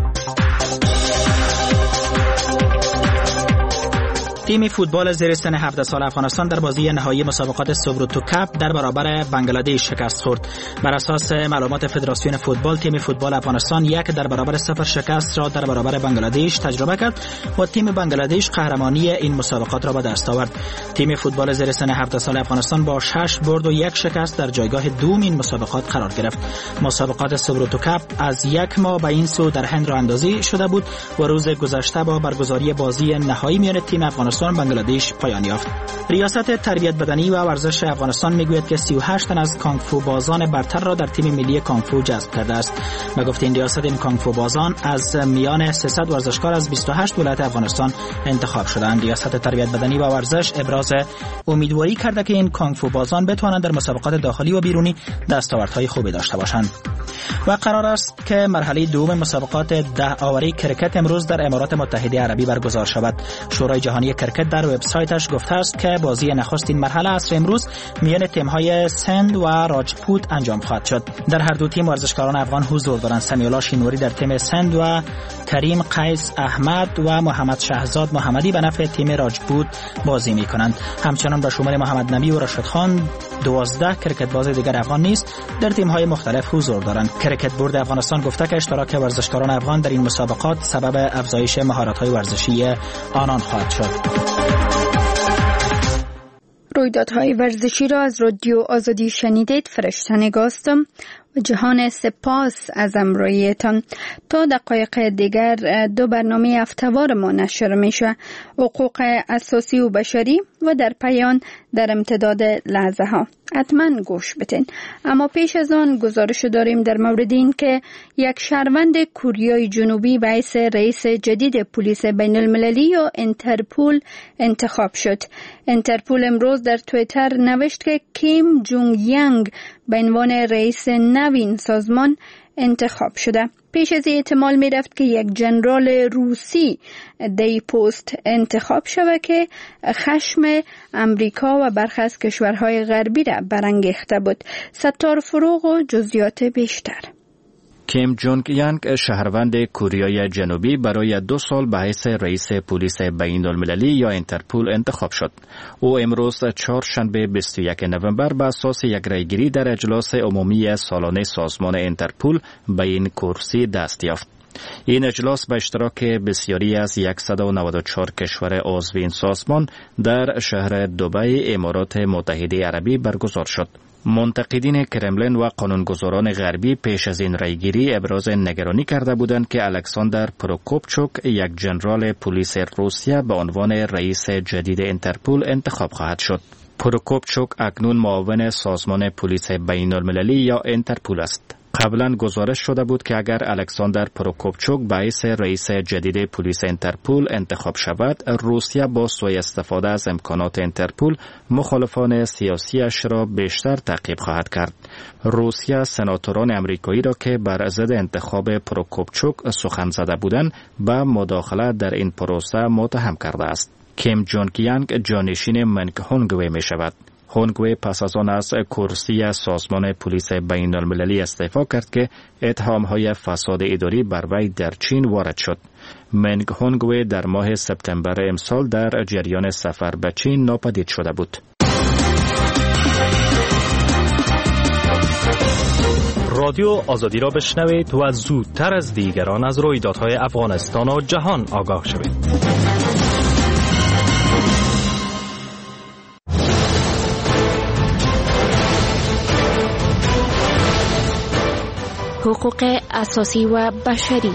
تیم فوتبال زیر سن هفده سال افغانستان در بازی نهایی مسابقات سوبروتو کپ در برابر بنگلادش شکست خورد. بر اساس معلومات فدراسیون فوتبال، تیم فوتبال افغانستان یک در برابر صفر شکست را در برابر بنگلادش تجربه کرد و تیم بنگلادش قهرمانی این مسابقات را به دست آورد. تیم فوتبال زیر سن هفده سال افغانستان با شش برد و یک شکست در جایگاه دوم این مسابقات قرار گرفت. مسابقات سوبروتو کپ از یک ماه به این سو در هند راه اندازی شده بود و روز گذشته با برگزاری بازی نهایی میان تیم افغانستان بنگلادش پایان یافت. ریاست تربیت بدنی و ورزش افغانستان میگوید که سی و هشت تن از کانگفو بازان برتر را در تیم ملی کانگفو جذب کرده است. به گفته این ریاست، این کانگفو بازان از میان سیصد ورزشکار از بیست و هشت ولایت افغانستان انتخاب شدند. ریاست تربیت بدنی و ورزش ابراز امیدواری کرده که این کانگفو بازان بتوانند در مسابقات داخلی و بیرونی دستاوردهای خوبی داشته باشند. و قرار است که مرحله دوم مسابقات ده آوری کرکت امروز در امارات متحده عربی برگزار شود. شورای جهانی کرکت در وبسایتش گفته است که بازی نخست این مرحله عصر امروز میان تیم‌های سند و راجپوت انجام خواهد شد. در هر دو تیم ورزشکاران افغان حضور دارند. سمیولا شینوری در تیم سند و کریم قیس احمد و محمد شهزاد محمدی به نفع تیم راجپوت بازی می‌کنند. همچنان به شمول محمد نبی و رشد خان دوازده کرکت باز دیگر افغان نیز در تیم‌های مختلف حضور دارند. کرکت بورد افغانستان گفته که اشتراک ورزشکاران افغان در این مسابقات سبب افزایش مهارت‌های ورزشی آنان خواهد شد. رویدادهای ورزشی را از رادیو آزادی شنیدید. فرشته نگاستم. جهان سپاس از امرویتان. تا دقایق دیگر دو برنامه هفته‌وار ما نشر میشه، حقوق اساسی و بشری و در پایان در امتداد لحظه ها. حتما گوش بتین. اما پیش از آن گزارش داریم در مورد این که یک شهروند کوریای جنوبی به حیث رئیس جدید پلیس بین المللی یا انترپول انتخاب شد. انترپول امروز در توییتر نوشت که کیم جونگ یانگ به عنوان رئیس نوین سازمان انتخاب شده. پیش از این احتمال می رفت که یک جنرال روسی دی پست انتخاب شود که خشم امریکا و برخی از کشورهای غربی را برانگیخته بود. ستار فروغ و جزئیات بیشتر. کیم جونگ یانگ شهروند کوریای جنوبی برای دو سال به حیث رئیس پلیس بین المللی یا انترپول انتخاب شد. او امروز چهارشنبه بیست و یکم نوامبر به اساس یک رأیگیری در اجلاس عمومی سالانه سازمان انترپول به این کرسی دست یافت. این اجلاس به اشتراک بسیاری از صد و نود و چهار کشور عضو این سازمان در شهر دبی امارات متحده عربی برگزار شد. منتقدین کرملین و قانونگذاران غربی پیش از این رأیگیری ابراز نگرانی کرده بودند که الکساندر پروکوپچوک، یک جنرال پلیس روسیه، به عنوان رئیس جدید انترپول انتخاب خواهد شد. پروکوپچوک اکنون معاون سازمان پلیس بین المللی یا انترپول است. قبلا گزارش شده بود که اگر الکساندر پروکوپچوک به حیث رئیس جدید پلیس انترپول انتخاب شود، روسیه با سوء استفاده از امکانات انترپول مخالفان سیاسیش را بیشتر تعقیب خواهد کرد. روسیه سناتوران امریکایی را که بر ضد انتخاب پروکوپچوک سخن زده بودند به مداخله در این پروسه متهم کرده است. کیم جونگ یانگ جانشین منگ هونگوی می شود. هونگوی پس از آن از کرسی سازمان پلیس بین المللی استعفا کرد که اتهام‌های فساد اداری بر وی در چین وارد شد. منگ هونگوی در ماه سپتامبر امسال در جریان سفر به چین ناپدید شده بود. رادیو آزادی را بشنوید و زودتر از دیگران از رویدادهای افغانستان و جهان آگاه شوید. حقوق اساسی و بشری.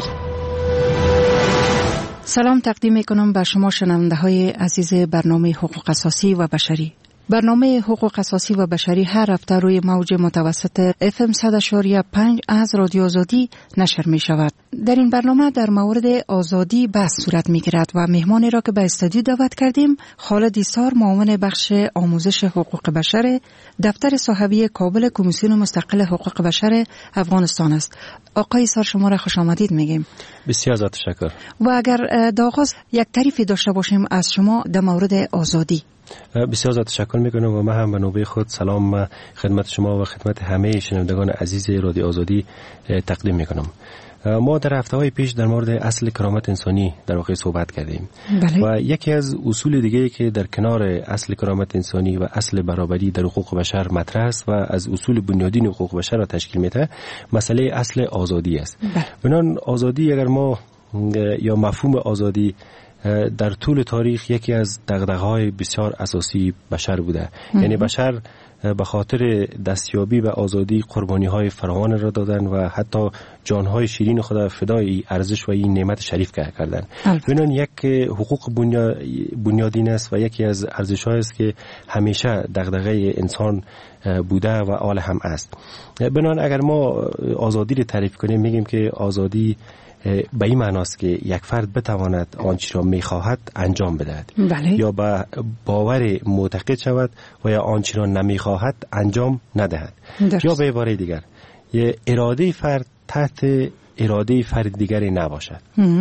سلام تقدیم میکنم به شما شنونده های عزیز برنامه حقوق اساسی و بشری. برنامه حقوق اساسی و بشری هر هفته روی موج متوسط اف ام صد و پنج از رادیو آزادی نشر می شود. در این برنامه در مورد آزادی بحث صورت می گیرد و مهمانی را که به استودیو دعوت کردیم خالد ایسار، معاون بخش آموزش حقوق بشر، دفتر صحوی کابل، کمیسیون مستقل حقوق بشر افغانستان است. آقای ایسار شما را خوش آمدید میگیم. بسیار زیاد تشکر. و اگر در آغاز یک تعریفی داشته باشیم از شما در مورد آزادی. بسیار زیاد تشکر میکنم و من هم به نوبه خود سلام خدمت شما و خدمت همه شنوندگان عزیز رادیو آزادی تقدیم میکنم. ما در هفته‌های پیش در مورد اصل کرامت انسانی در واقع صحبت کردیم. بله. و یکی از اصول دیگه که در کنار اصل کرامت انسانی و اصل برابری در حقوق بشر مطرح است و از اصول بنیادین حقوق بشر را تشکیل میده، مسئله اصل آزادی است. بله. بنابراین آزادی، اگر ما یا مفهوم آزادی در طول تاریخ یکی از دغدغه‌های بسیار اساسی بشر بوده. یعنی بشر به خاطر دستیابی به آزادی قربانی‌های فراوان را دادن و حتی جان‌های شیرین خود فدای ارزش و این نعمت شریف کردند. بنابراین یک حقوق بنیادین است و یکی از ارزش‌هایی است که همیشه دغدغه انسان بوده و آل هم است. بنابراین اگر ما آزادی را تعریف کنیم میگیم که آزادی به این معناست که یک فرد بتواند آنچه را میخواهد انجام بدهد. بله. یا به باور معتقد شود و یا آنچه را نمیخواهد انجام ندهد. درست. یا به عباره دیگر یه اراده فرد تحت اراده فرد دیگری نباشد.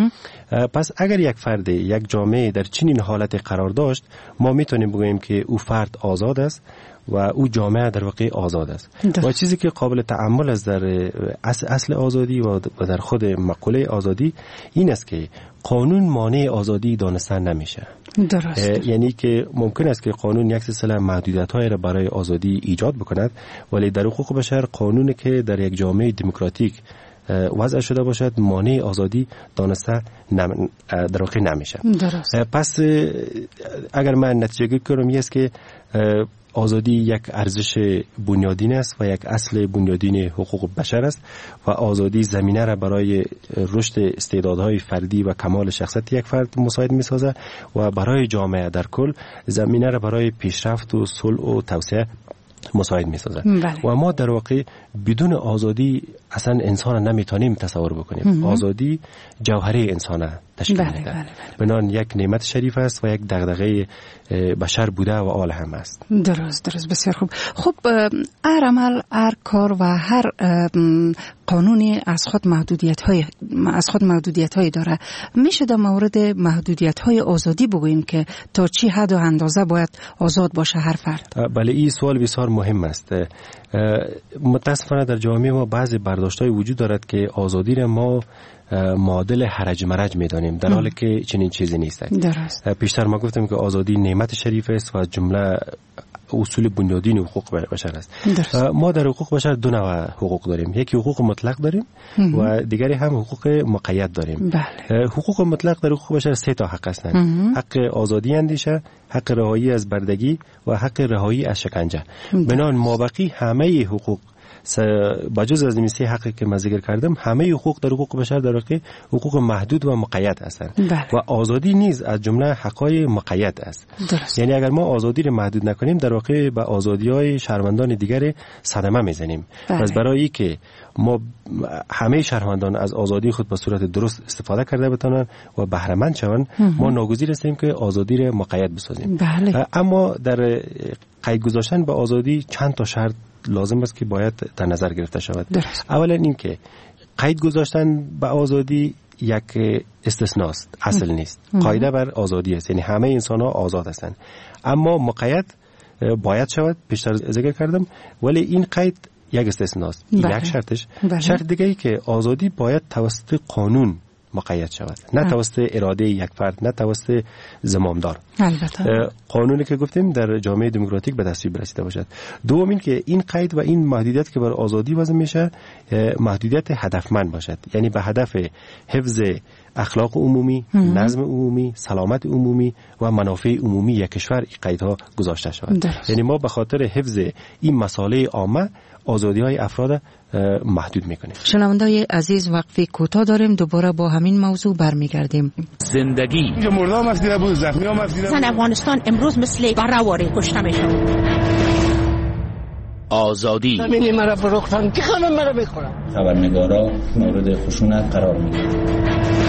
پس اگر یک فرد یک جامعه در چنین حالت قرار داشت، ما میتونیم بگوییم که او فرد آزاد است و او جامعه در واقع آزاد است. و چیزی که قابل تأمل است در اصل آزادی و در خود مقوله آزادی این است که قانون مانع آزادی دانستن نمیشه. درست. یعنی که ممکن است که قانون یک سلسله محدودیت‌های را برای آزادی ایجاد بکند، ولی در حقوق بشر قانونی که در یک جامعه دموکراتیک وضع شده باشد مانع آزادی دانسته نم... در واقع نمیشه. درست. پس اگر من نتیجه گیری کنم است که آزادی یک ارزش بنیادین است و یک اصل بنیادین حقوق بشر است و آزادی زمینه را برای رشد استعدادهای فردی و کمال شخصیت یک فرد مساعد می‌سازد و برای جامعه در کل زمینه را برای پیشرفت و صلح و توسعه مساعد می‌سازد. و ما در واقع بدون آزادی اصلا انسان نمیتونیم تصور بکنیم. آزادی جوهره انسان تشکیل میده. بنان یک نعمت شریف است و یک دغدغه بشر بوده و آل هم است. درست درست بسیار خوب. خب هر عمل، هر کار و هر قانونی از خود محدودیت های از خود محدودیت های داره. میشه در مورد محدودیت های آزادی بگوییم که تا چی حد و اندازه باید آزاد باشه هر فرد؟ بله، این سوال بسیار مهم است. متاسفانه در جامعه ما بعضی برداشت‌های وجود دارد که آزادی را ما معادل حرج مرج می‌دانیم، در حالی که چنین چیزی نیست. درست. پیشتر ما گفتم که آزادی نعمت شریف است و جمله اصول بنیادین حقوق بشر است. درست. ما در حقوق بشر دو نوع حقوق داریم، یکی حقوق مطلق داریم مم. و دیگری هم حقوق مقید داریم. بله. حقوق مطلق در حقوق بشر سه تا حق هستند: مم. حق آزادی اندیشه، حق رهایی از بردگی و حق رهایی از شکنجه. بنان مابقی همه حقوق بجز از این سه حقی که من ذکر کردم، همه حقوق در حقوق بشر در واقع حقوق محدود و مقید هستند. بله. و آزادی نیز از جمله حقای مقید است. درست. یعنی اگر ما آزادی رو محدود نکنیم در واقع به آزادی‌های شهروندان دیگر صدمه میزنیم. بله. پس برای که ما همه شهروندان از آزادی خود به صورت درست استفاده کرده بتونن و بهره مند شوند، ما ناگزیر هستیم که آزادی رو مقید بسازیم. بله. اما در قید گذاشتن به آزادی چند تا شرط لازم است که باید در نظر گرفته شود. درست. اولا این که قید گذاشتن به آزادی یک استثناست، اصل نیست. قاعده بر آزادی است، یعنی همه انسان ها آزاد هستند. اما مقید باید شود، پیشتر ذکر کردم، ولی این قید یک استثناست. بله. یک شرطش. بله. شرط دیگه ای که آزادی باید توسط قانون مقید شود، نه توسط اراده یک فرد، نه توسط زمامدار. البته قانونی که گفتیم در جامعه دموکراتیک به تصویب رسیده باشد. دوم این که این قید و این محدودیت که بر آزادی وضع میشه محدودیت هدفمند باشد، یعنی به هدف حفظ اخلاق عمومی، مم. نظم عمومی، سلامت عمومی و منافع عمومی یک کشور این قیدها گذاشته شود. یعنی ما به خاطر حفظ این مسائل عامه آزادی‌های افراد محدود میکنیم. شنونده‌های عزیز، وقفه کوتاه داریم، دوباره با همین موضوع برمیگردیم. زندگی اینجا مردم هم دیده بود، زخمی هم دیده بود. زن افغانستان امروز مثل برواره کشته میشن. آزادی زمینی مرا فروختن، کی خانم مرا بخورم؟ خبرنگارا مورد خشونت قرار میگیرند.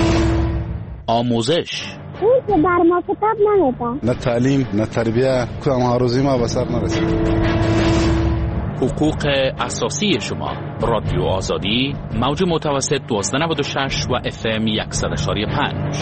آموزش اون که بر ما کتاب نمیده، نه تعلیم نه تربیه، کدام آروزی ما به سر نرسید. حقوق اساسی شما. رادیو آزادی، موج متوسط دوازده نود و شش و اف ام صد و پنج.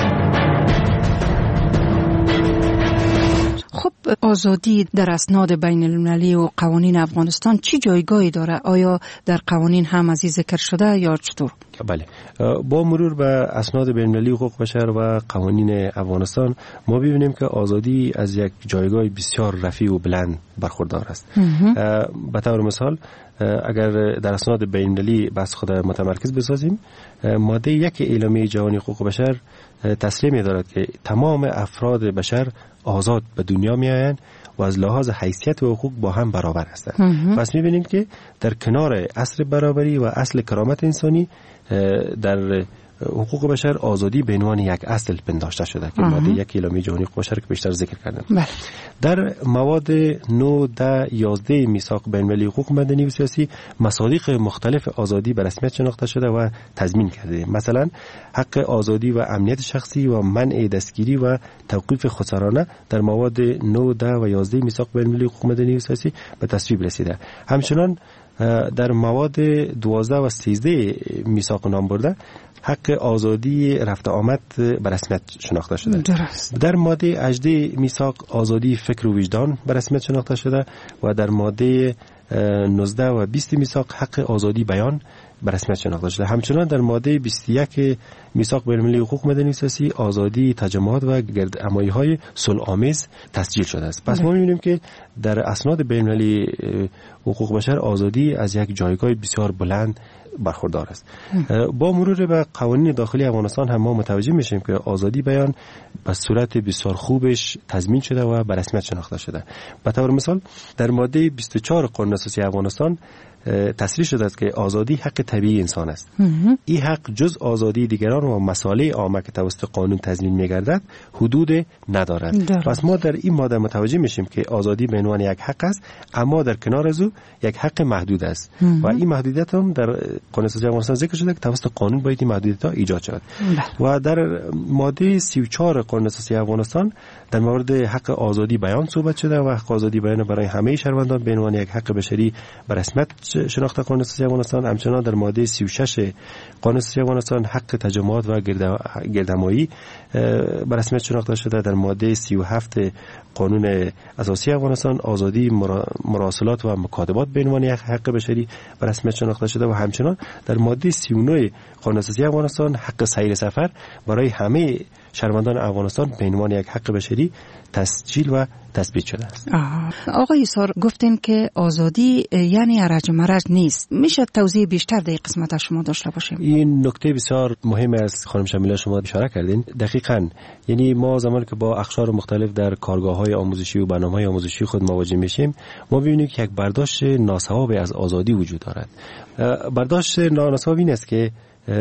خب آزادی در اسناد بین المللی و قوانین افغانستان چی جایگاهی داره؟ آیا در قوانین هم از این ذکر شده یا چطور؟ بله، با مرور به اسناد بین المللی حقوق بشر و قوانین افغانستان ما ببینیم که آزادی از یک جایگاه بسیار رفیع و بلند برخوردار است. به طور مثال اگر در اسناد بین المللی بحث خود متمرکز بسازیم، ماده یک اعلامیه جهانی حقوق بشر تصریح می‌دارد که تمام افراد بشر آزاد به دنیا میآیند و از لحاظ حیثیت و حقوق با هم برابر هستند. پس می‌بینیم که در کنار اصل برابری و اصل کرامت انسانی در حقوق بشر آزادی به عنوان یک اصل پنداشته شده که ماده یک اعلامیه جهانی حقوق بشر که بیشتر ذکر کردم. بله. در مواد نه، ده، یازده میثاق بین المللی حقوق مدنی و سیاسی مصادیق مختلف آزادی به رسمیت شناخته شده و تضمین کرده. مثلا حق آزادی و امنیت شخصی و منع دستگیری و توقیف خودسرانه در مواد نه، ده و یازده میثاق بین المللی حقوق مدنی و سیاسی به تصویب رسیده. همچنان در مواد دوازده و سیزده میثاق نام برده حق آزادی رفت آمد به رسمیت شناخته شده. درست. در ماده هجده میثاق آزادی فکر و وجدان به رسمیت شناخته شده و در ماده نوزده و بیست میثاق حق آزادی بیان به رسمیت شناخته شده. همچنان در ماده بیست و یک میثاق بین المللی حقوق مدنی و سیاسی آزادی تجمعات و گردهمایی‌های صلح‌آمیز تسجیل شده است. پس ما می‌بینیم که در اسناد بین المللی حقوق بشر آزادی از یک جایگاه بسیار بلند برخوردار است. با مرور به قوانین داخلی افغانستان هم ما متوجه میشیم که آزادی بیان به صورت بسیار خوبش تضمین شده و به رسمیت شناخته شده. به طور مثال در ماده بیست و چهار قانون اساسی افغانستان تصریح شده است که آزادی حق طبیعی انسان است. این حق جز آزادی دیگران و مصالح عامه که توسط قانون تضمین می‌گردد حدود ندارد. پس ما در این ماده متوجه میشیم که آزادی به عنوان یک حق است، اما در کنار از او یک حق محدود است و این محدودیت هم در قانون اساسی افغانستان ذکر شده که توسط قانون باید این محدودیت‌ها ایجاد شود. و در ماده سی و چهار قانون اساسی افغانستان در مورد حق آزادی بیان صحبت شده و حق آزادی بیان برای همه شهروندان به عنوان یک حق بشری به رسمیت شناخته قانون اساسی افغانستان. همچنان در ماده سی و شش قانون اساسی افغانستان حق تجمعات و گردهمایی به رسمیت شناخته شده. در ماده سی و هفت قانون اساسی افغانستان آزادی مراسلات و مکاتبات به عنوان یک حق بشری به رسمیت شناخته شده و همچنان در ماده سی و نه قانون اساسی افغانستان حق سیر سفر برای همه شهروندان افغانستان به عنوان یک حق بشری تسجیل و تثبیت شده است. آقای ایثار گفتین که آزادی یعنی ارج مرج نیست. میشه توضیح بیشتر در قسمت شما داشته باشیم؟ این نکته بسیار مهم است خانم شمیلا، شما اشاره کردین. دقیقاً یعنی ما زمانی که با اقشار مختلف در کارگاه‌های آموزشی و برنامه‌های آموزشی خود مواجه میشیم، ما ببینیم که یک برداشت ناسواب از آزادی وجود دارد. برداشت ناسواب این است که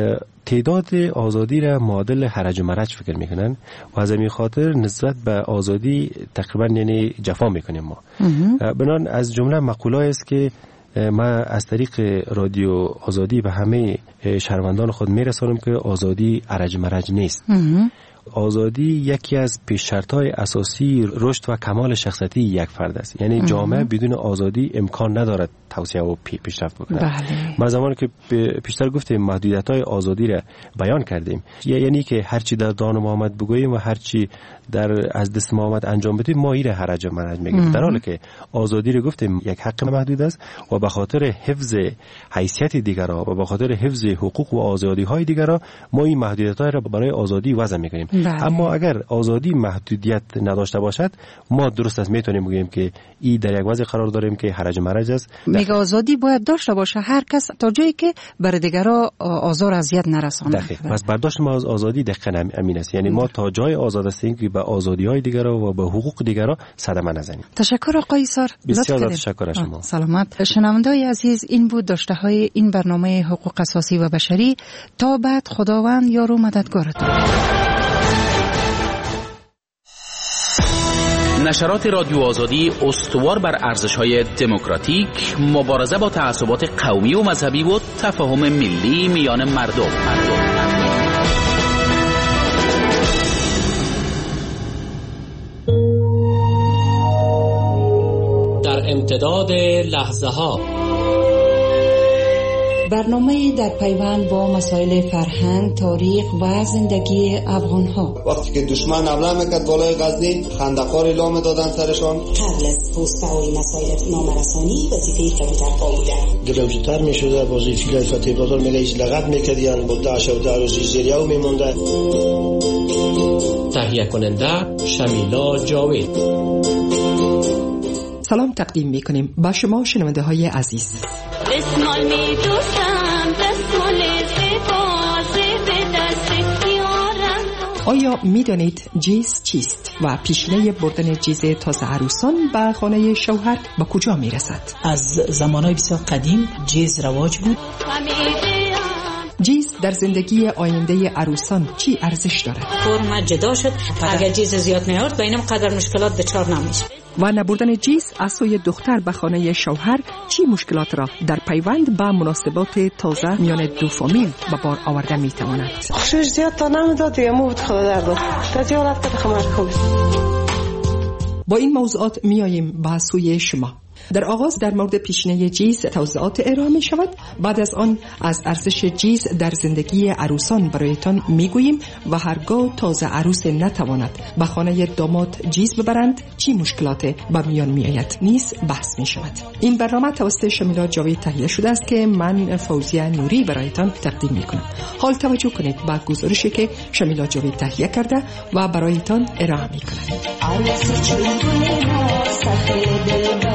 تعداد آزادی را معادل هرج و مرج فکر میکنن و از همین خاطر نسبت به آزادی تقریبا یعنی جفا میکنیم ما. بنان از جمله مقوله است که من از طریق رادیو آزادی به همه شهروندان خود میرسانم که آزادی هرج و مرج نیست. آزادی یکی از پیش شرط‌های اساسی رشد و کمال شخصیتی یک فرد است. یعنی جامعه بدون آزادی امکان ندارد توسعه و پیشرفت بکنه. بله. ما زمانی که پیشتر گفتیم محدودیت‌های آزادی را بیان کردیم، یعنی که هر چی در دان محمد بگوییم و هر چی در از دست محمد انجام بدیم ما این هرج و مرج میگیم، در حالی که آزادی را گفتیم یک حق محدود است و به خاطر حفظ حیثیت دیگران و به خاطر حفظ حقوق و آزادی‌های دیگران ما این محدودیت‌ها را برای آزادی وضع می‌کنیم. بله. اما اگر آزادی محدودیت نداشته باشد ما درست است میتونیم بگیم که این در یک وضع قرار داریم که هرج و مرج است. میگه آزادی باید داشته باشه هر کس تا جایی که بر دیگران آزار اذیت نرسانه. دقیق. پس برداشت ما از آزادی دقیقاً امین است. یعنی ما تا جای آزاد هستیم که به آزادی‌های دیگران و به حقوق دیگران صدمه نزنیم. تشکر آقای ایثار. بسیار تشکر از شما. سلامت. شنونده‌های عزیز، این بود داشته های این برنامه حقوق اساسی و بشری. تا بعد خداوند یار و مددگارتون. نشرات رادیو آزادی استوار بر ارزش‌های دموکراتیک، مبارزه با تعصبات قومی و مذهبی و تفاهم ملی میان مردم. مردم. در امتداد لحظه ها برنامه در پیوند با مسائل فرهنگ، تاریخ و زندگی افغان ها. وقتی که دشمن حمله میکرد بالای غزنی خندقار اعلام دادن سرشان. قبل از پست‌های مسائل نامرسانی وظیفه کمیترها بودن. گرمتر میشده وظیفه فتح بازار میگه ایش لغت میکردن با داعش و داروزی زیریو میمونده. تهیه کننده شمیلا جاوید. سلام تقدیم میکنیم با شما شنونده های عزیز. بسمال می دوستم بسمال زیباز به دست یارم. آیا میدانید جیز چیست و پیشینه بردن جیز تازه عروسان به خانه شوهر به کجا میرسد؟ از زمانهای بسیار قدیم جیز رواج بود. جیز در زندگی آینده عروسان چی ارزش دارد؟ فرم جدا شد، اگر جیز زیاد میارد و اینم قدر مشکلات دچار نمیشه. و نبردن جیز از سوی دختر به خانه شوهر چی مشکلات را در پیوند با مناسبات تازه میان دو فامیل به بار آورده میتواند؟ خوشش زیاد تا نمیداد یا مو بود خدا در داد تجارت کرد خمر خوب. با این موضوعات میاییم به سوی شما. در آغاز در مورد پیشینه جیز توضیحات ارائه می شود. بعد از آن از ارزش جیز در زندگی عروسان برایتان می گوییم و هرگاه تازه عروس نتواند به خانه داماد جیز ببرند چی مشکلات به میان می آید نیز بحث می شود. این برنامه توسط شمیلا جاوید تهیه شده است که من فوزیه نوری برایتان تقدیم می کنم. حال توجه کنید به گزارشی که شمیلا جاوید تهیه کرده و برایتان ارائه می کند.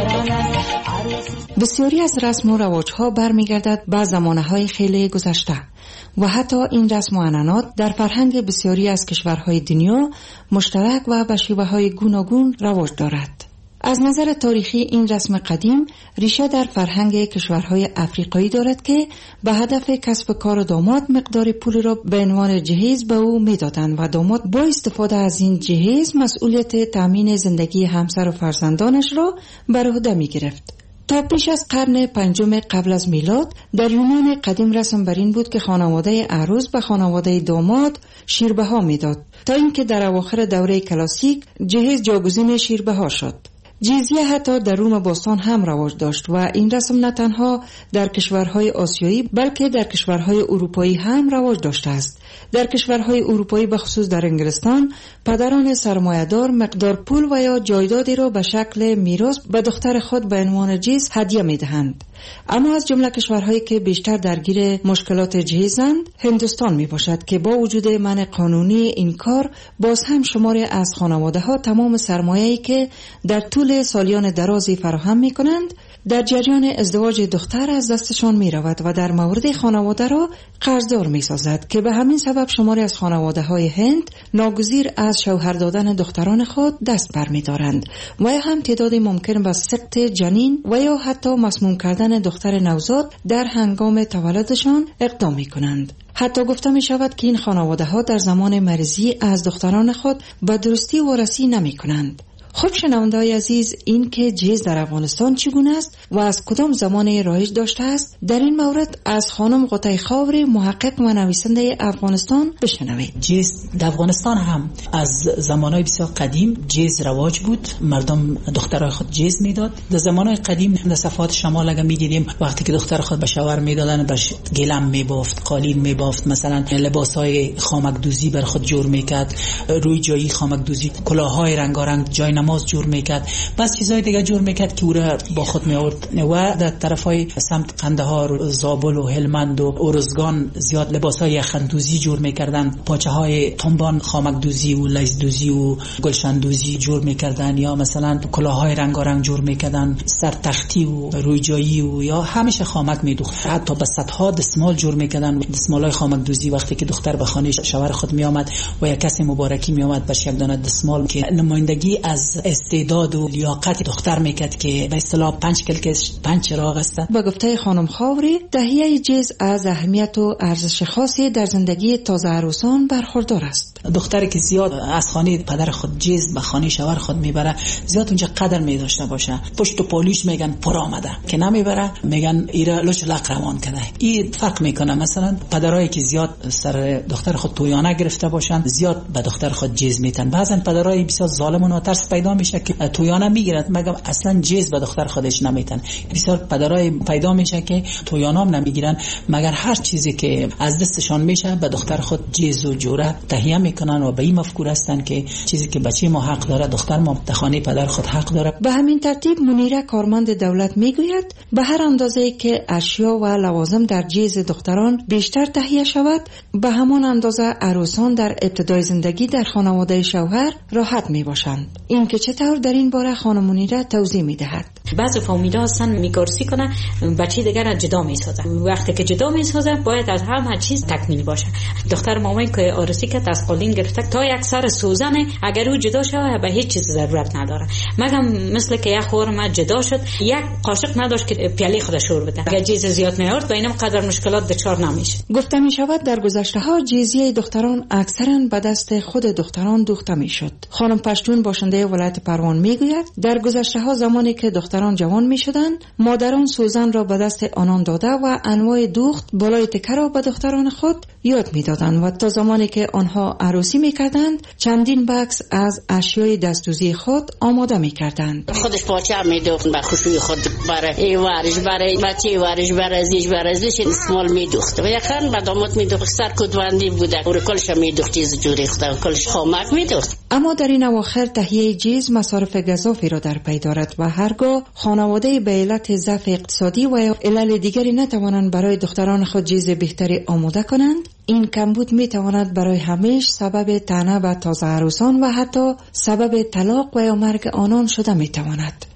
بسیاری از رسم و رواج‌ها برمیگردد به زمانه‌های خیلی گذشته و حتی این رسم و عنعنات در فرهنگ بسیاری از کشورهای دنیا مشترک و به شیوه‌های گوناگون رواج دارد. از نظر تاریخی این رسم قدیم ریشه در فرهنگ کشورهای افریقایی دارد که به هدف کسب کار داماد مقدار پول را به عنوان جهیز به او می‌دادند و داماد با استفاده از این جهیز مسئولیت تامین زندگی همسر و فرزندانش را بر عهده می‌گرفت. تا پیش از قرن پنجم قبل از میلاد در یونان قدیم رسم بر این بود که خانواده عروس به خانواده داماد شیربه ها میداد تا اینکه در اواخر دوره کلاسیک جهیز جاگزین شیربه ها شد. جزیه حتی در روم باستان هم رواج داشت و این رسم نه تنها در کشورهای آسیایی بلکه در کشورهای اروپایی هم رواج داشته است. در کشورهای اروپایی به خصوص در انگلستان پدران سرمایه‌دار مقدار پول و یا جایدادی را به شکل میراث به دختر خود به عنوان جهیز هدیه می‌دهند. اما از جمله کشورهایی که بیشتر درگیر مشکلات جهیزند هندوستان می باشد که با وجود منع قانونی این کار باز هم شماری از خانواده ها تمام سرمایه‌ای که در طول سالیان درازی فراهم می کنند در جریان ازدواج دختر از دستشان می رود و در مورد خانواده را قرضدار می سازد که به همین سبب شماری از خانواده های هند ناگزیر از شوهر دادن دختران خود دست بر می دارند و یا هم تعداد ممکن به سقط جنین و یا حتی مسموم کردن دختر نوزاد در هنگام تولدشان اقدام می کنند. حتی گفته می شود که این خانواده ها در زمان مریضی از دختران خود به درستی وارسی نمی کنند. خب شنونده‌های عزیز، این که جهیز در افغانستان چگونه است و از کدام زمان رایج داشته است در این مورد از خانم قطعی خاوری محقق و نویسنده افغانستان بشنوید. جهیز در افغانستان هم از زمانهای بسیار قدیم جهیز رواج بود. مردم دخترای خود جهیز میداد. در زمانهای قدیم در صفحات شمال اگه میدیدیم وقتی که دختر خود به شوهر میدادن بهش گلم میبافت، قالین میبافت، مثلا لباسهای خامک دوزی بر خود جور میکرد، روی جایی خامک دوزی، کلاههای رنگارنگ جای نماز جور میکرد، بس چیزای دیگه جور میکرد که او را با خود می آورد. و در طرفای سمت قندهار، زابل و هلمند و ارزگان زیاد لباسای یخندوزی جور میکردن، پاچه های تنبان خامک دوزی و لیز دوزی و گلشن دوزی جور میکردن، یا مثلا کلاهای رنگارنگ جور میکردن، سر تختی و روی جایی و یا همیشه خامک میدوخت. حتی به صدها دستمال جور میکردن، دستمالای خامک دوزی. وقتی که دختر به خانه شوهر خود می آمد و یک کسی مبارکی می آمد بهش یک دانه دستمال که نمایندگی از استعداد و لیاقت دختر میکرد که به اصطلاح پنج کلکش پنج چراغ است. با گفته خانم خاوری تهیه جهیز از اهمیت و ارزش خاصی در زندگی تازه عروسان برخوردار است. دختری که زیاد از خانه پدر خود جهیز به خانه شوهر خود میبره زیاد اونجا قدر میداشته باشه. پشت و پالیش میگن پر آمده، که نمیبره میگن ایرا لوچ لق روان کنه. این فرق میکنه. مثلا پدرایی که زیاد سر دختر خود تویانه گرفته باشن زیاد به دختر خود جهیز میتن. بعضن پدرای بسیار ظالم و ناترس پیدا میشه که تویانه میگیرد مگم اصلا جهیز به دختر خودش نمیتن. بسیار پدرای پیدا میشه که تویانه هم نمیگیرن مگر هر چیزی که از دستشان میشه به دختر خود جهیز و جوره تهیه میکنن و به این مفکور هستن که چیزی که بچه ما حق داره دختر ما در خانه پدر خود حق داره. به همین ترتیب منیره کارمند دولت میگوید به هر اندازه که اشیا و لوازم در جهیز دختران بیشتر تهیه شود به همان اندازه عروسان در ابتدای زندگی در خانواده شوهر راحت میباشند. این که چطور در این باره خانم منیره توضیح میدهد. بعضی فامیلا هستن میگارسی کنه بچه دیگر را جدا میسازن. وقتی که جدا میسازن باید از همه چیز تکمیل باشه. دختر مامان که عروسی کرد از قالین گرفته تا یک سر سوزنه اگر او جدا شوه به هیچ چیز ضرورت نداره. مگم مثل که یک خورم جدا شد یک قاشق نداشت که پیاله خودش شور بده. اگر جهیز زیاد میارد با اینم قدر مشکلات دچار نمیشه. گفته می شود در گذشته ها جهیزیه دختران اکثرا به دست خود دختران دوخته میشد. خانم پشتون باشنده ولایت پروان میگوید در گذشته ها زمانی که دختران جوان میشدند مادران سوزن را به دست آنان داده و انواع دوخت بالای تکه را به دختران خود یاد میدادند و تا زمانی که آنها عروسی میکردند چندین بکس از اشیای دستوزی خود آماده میکردند. خودش پاچه میدوخت به خوشوی خود برای ایوارش برای بچه وارش برای زیج برای زیش اسمال میدوخت و یکان به داماد میدوخت سر کدواندی بوده و کلش میدوخت چیز جوری خدا کلش خامک میدوخت. اما در این اواخر تهیه جهیز مصارف گزافی را در پی دارد و هرگاه خانواده به علت ضعف اقتصادی و علل دیگری نتوانند برای دختران خود جهیز بهتری آماده کنند این کمبود می تواند برای همیشه سبب طعنه به تازه عروسان و حتی سبب طلاق و یا مرگ آنان شده می تواند.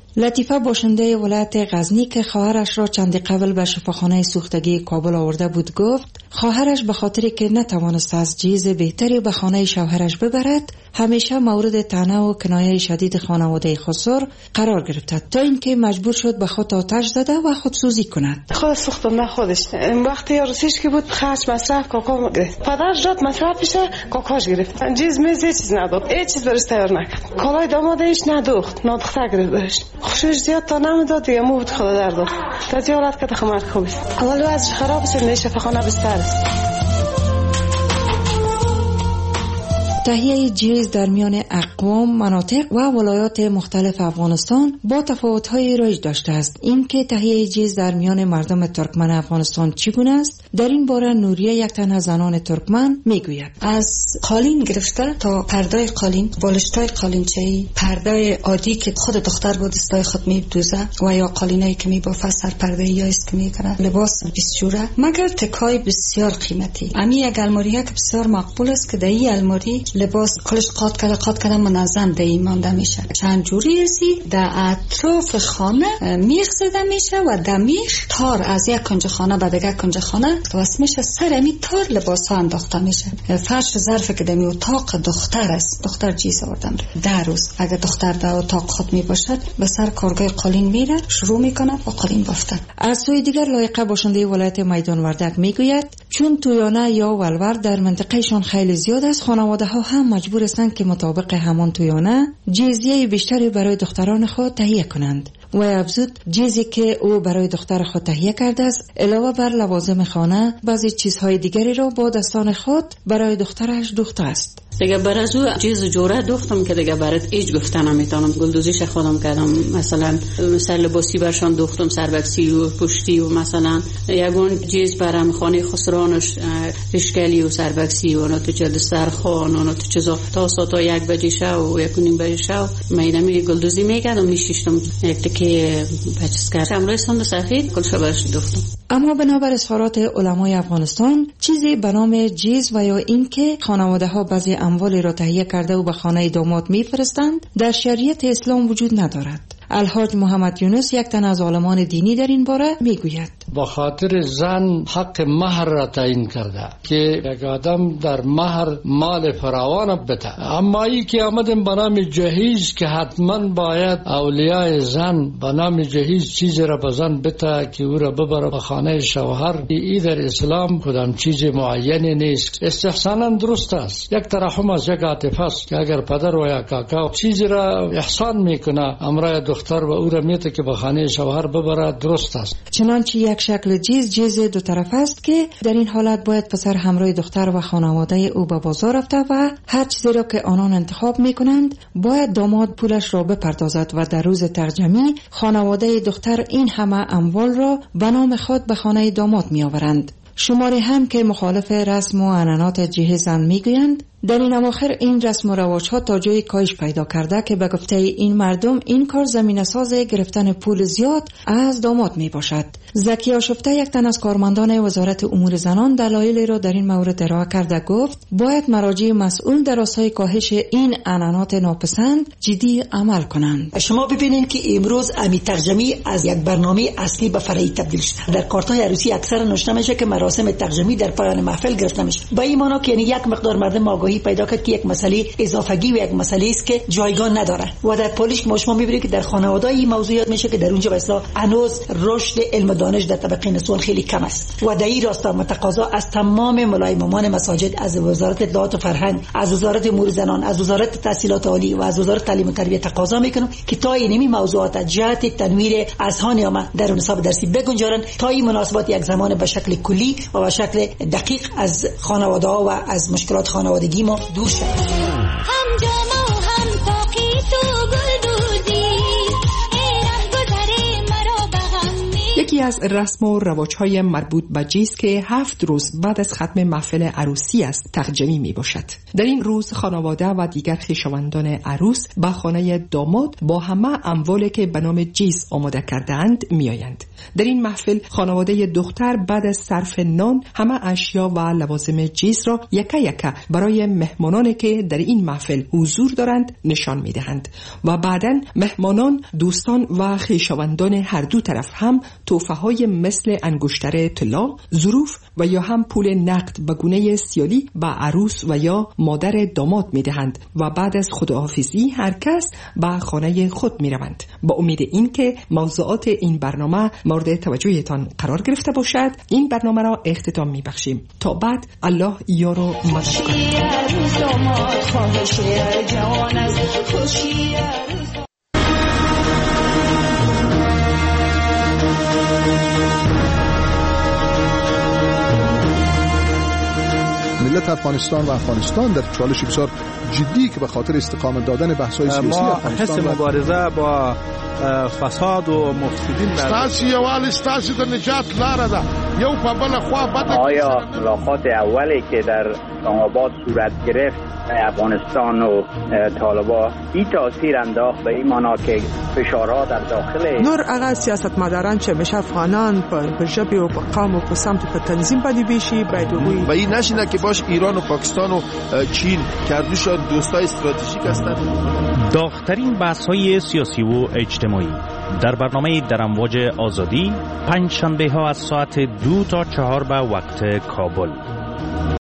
لطیفه باشنده ولایت غزنی که خواهرش را چندی قبل به شفاخانه سوختگی کابل آورده بود گفت خواهرش به خاطری که نتوانست از جیز بهتری به خانه شوهرش ببرد همیشه مورد طعنه و کنایه شدید خانواده خسر قرار گرفت تا اینکه مجبور شد به خود آتش زده و خودسوزی کند. خود سوختم نه خودش. وقتی یارسیش که بود خرج مصرف کاکا گرفت. پدرش داد مصرف بشه کاکاش گرفت. جیز میز چیز نداد. هیچ چیز برش تیار نکرد. کالای دامادش ندوخت. نادختر گرفتش. خوشش زیاد تا نمیداد دیگه مو بود خدا در داد. تا زیارت کرد خمر خوب. اول وضعش خراب شد نه شفاخانه بستر. تهیه جیز در میان اقوام، مناطق و ولایات مختلف افغانستان با تفاوت‌های رایج داشته است. این که تهیه جیز در میان مردم ترکمن افغانستان چگونه است؟ در این باره نوریه یک تن از زنان ترکمن میگوید. از قالین گرفته تا پرده قالین، بالشتای قالینچه‌ای، پرده عادی که خود دختر با دستای خود می‌دوزه و یا قالینایی که می‌بافه سر پرده یا است که می‌کنه، لباس بیستوره، مگر تکای بسیار قیمتی. امی یک الماریه که بسیار مقبول است که در این الماری لباس کلش قاط کرده قاط کرده منظم در این مانده میشه. چند جوری ازی در اطراف خانه میخ زده میشه و در میخ تار از یک کنج خانه به دیگر کنج خانه واسه میشه سر امی تار لباس ها انداخته میشه. فرش ظرف که دمی اتاق دختر است، دختر جیز آوردن در روز اگر دختر در اتاق خود می باشد به سر کارگاه قالین میره شروع میکنه با قالین بافتن. از سوی دیگر لایقه باشنده ولایت میدان وردک میگوید چون تویانه یا ولور در منطقهشان خیلی زیاد است خانواده ها هم مجبور هستند که مطابق همان تویانه جیزیه بیشتری برای دختران خود تهیه کنند. و افزود جیزی که او برای دختر خود تهیه کرده است علاوه بر لوازم خانه بعضی چیزهای دیگری را با دستان خود برای دخترش دوخته است. دیگه برای او چیز جوره دوختم که دیگه برات هیچ گفتن نمیتونم. گلدوزیش خودم کردم، مثلا مثلا لباسی برشان دوختم، سربکسی و پشتی و مثلا یگون چیز برام خانه خسرانش اشکالی و سربکسی و تو چه دسترخوان و تو چیزا تا ساعت یک بجه شو و یک و نیم بجه شو میدم گلدوزی میکردم میشیشتم یک تکه پچس کردم امروز سند سفید کلش برش دوختم. اما بنابر اظهارات علمای افغانستان چیزی به نام جیز و یا این که خانواده ها بعضی اموالی را تهیه کرده و به خانه داماد میفرستند در شریعت اسلام وجود ندارد. الحاج محمد یونس یک تن از عالمان دینی در این باره میگوید با خاطر زن حق مهر را تعیین کرده که یک آدم در مهر مال فراوان بده، اما ای که آمدن به نام جهیز که حتما باید اولیای زن به نام جهیز چیزی را به زن بده که او را ببره به خانه شوهر، ای در اسلام کدام چیز معینی نیست. استحسانا درست است، یک ترحم است، یک عاطفه است که اگر پدر و یا کاکا چیزی را احسان میکنه امرای دختر و او را میته که به خانه شوهر ببره درست است. چنانچه یک شکل جیز جیز دو طرف است که در این حالت باید پسر همراه دختر و خانواده او به بازار رفته و هر چیزی را که آنان انتخاب میکنند باید داماد پولش را بپردازد و در روز ترجمه خانواده دختر این همه اموال را به نام خود به خانه داماد میآورند. شماری هم که مخالف رسم و عنعنات جهیز زن میگویند در این اواخر این رسم و رواج‌ها تا جای کاهش پیدا کرده که به گفته این مردم این کار زمینه ساز گرفتن پول زیاد از داماد می باشد. زکی آشفته یک تن از کارمندان وزارت امور زنان دلایلی را در این مورد ارائه کرده گفت باید مراجع مسئول در راستای کاهش این عنعنات ناپسند جدی عمل کنند. شما ببینید که امروز امی ترجمه از یک برنامه اصلی به فرعی تبدیل شده. در کارت‌های عروسی اکثر نوشته میشه که مراسم ترجمه در پایان محفل گرفته میشه. با این معنی که یعنی یک مقدار مردم آگاهی پیدا کرد که یک مسئله اضافگی و یک مسئله است که جایگاه نداره و در پالیش ما شما میبینید که در خانواده‌ای این موضوعات میشه که در اونجا به اصطلاح هنوز رشد علم دانش در طبقه نسوان خیلی کم است و در این راستا متقاضا از تمام ملایمامان مساجد، از وزارت اطلاعات و فرهنگ، از وزارت امور زنان، از وزارت تحصیلات عالی و از وزارت تعلیم و تربیت تقاضا میکنم که تا این موضوعات جهت تنویر اذهان ما در نصاب درسی بگنجانند تا این مناسبات یک زمان به شکل کلی و به شکل دقیق از خانواده‌ها و از مشکلات خانوادگی ما دور شد. هم جامه و هم تاقی تو گل دودی ای ره گذره مرا به هم می یکی از رسم و رواج‌های مربوط به جیز که هفت روز بعد از ختم محفل عروسی است تقجمی می باشد. در این روز خانواده و دیگر خویشاوندان عروس به خانه داماد با همه اموالی که به نام جیز آماده کرده‌اند میآیند. در این محفل خانواده دختر بعد از صرف نان همه اشیا و لوازم جیز را یکه یکه برای مهمانانی که در این محفل حضور دارند نشان میدهند و بعداً مهمانان، دوستان و خویشاوندان هر دو طرف هم تحفه‌های مثل انگشتر طلا، ظروف و یا هم پول نقد به گونه سیالی به عروس و یا مادر داماد میدهند و بعد از خداحافظی هر کس به خانه خود میروند. با امید این که موضوعات این برنامه مورد توجهتان قرار گرفته باشد، این برنامه را اختتام میبخشیم. تا بعد الله یار و مدد ملت افغانستان و افغانستان در چالش بسیار جدی که به خاطر استقامت دادن بحث‌های سیاسی افغانستان ما حس مبارزه با فساد و مفسدین ستاسو یوال ستاسو د نجات لاره ده. یو په بل خوا بده. آیا ملاقات اولی که در اسلام آباد صورت گرفت افغانستان و طالبان این تاثیر انداخت به این معنا که فشارها در داخل نور هغه سیاستمداران چې مشه افغانان په ژبه او په قوم او په سمت په تنظیم باندې بشي باید وي و این نشینه که باش ایران و پاکستان و چین کردوشان دوستای استراتژیک هستند. داغ‌ترین بحث‌های سیاسی و اجتماعی در برنامه در امواج آزادی پنج شنبه ها از ساعت دو تا چهار به وقت کابل.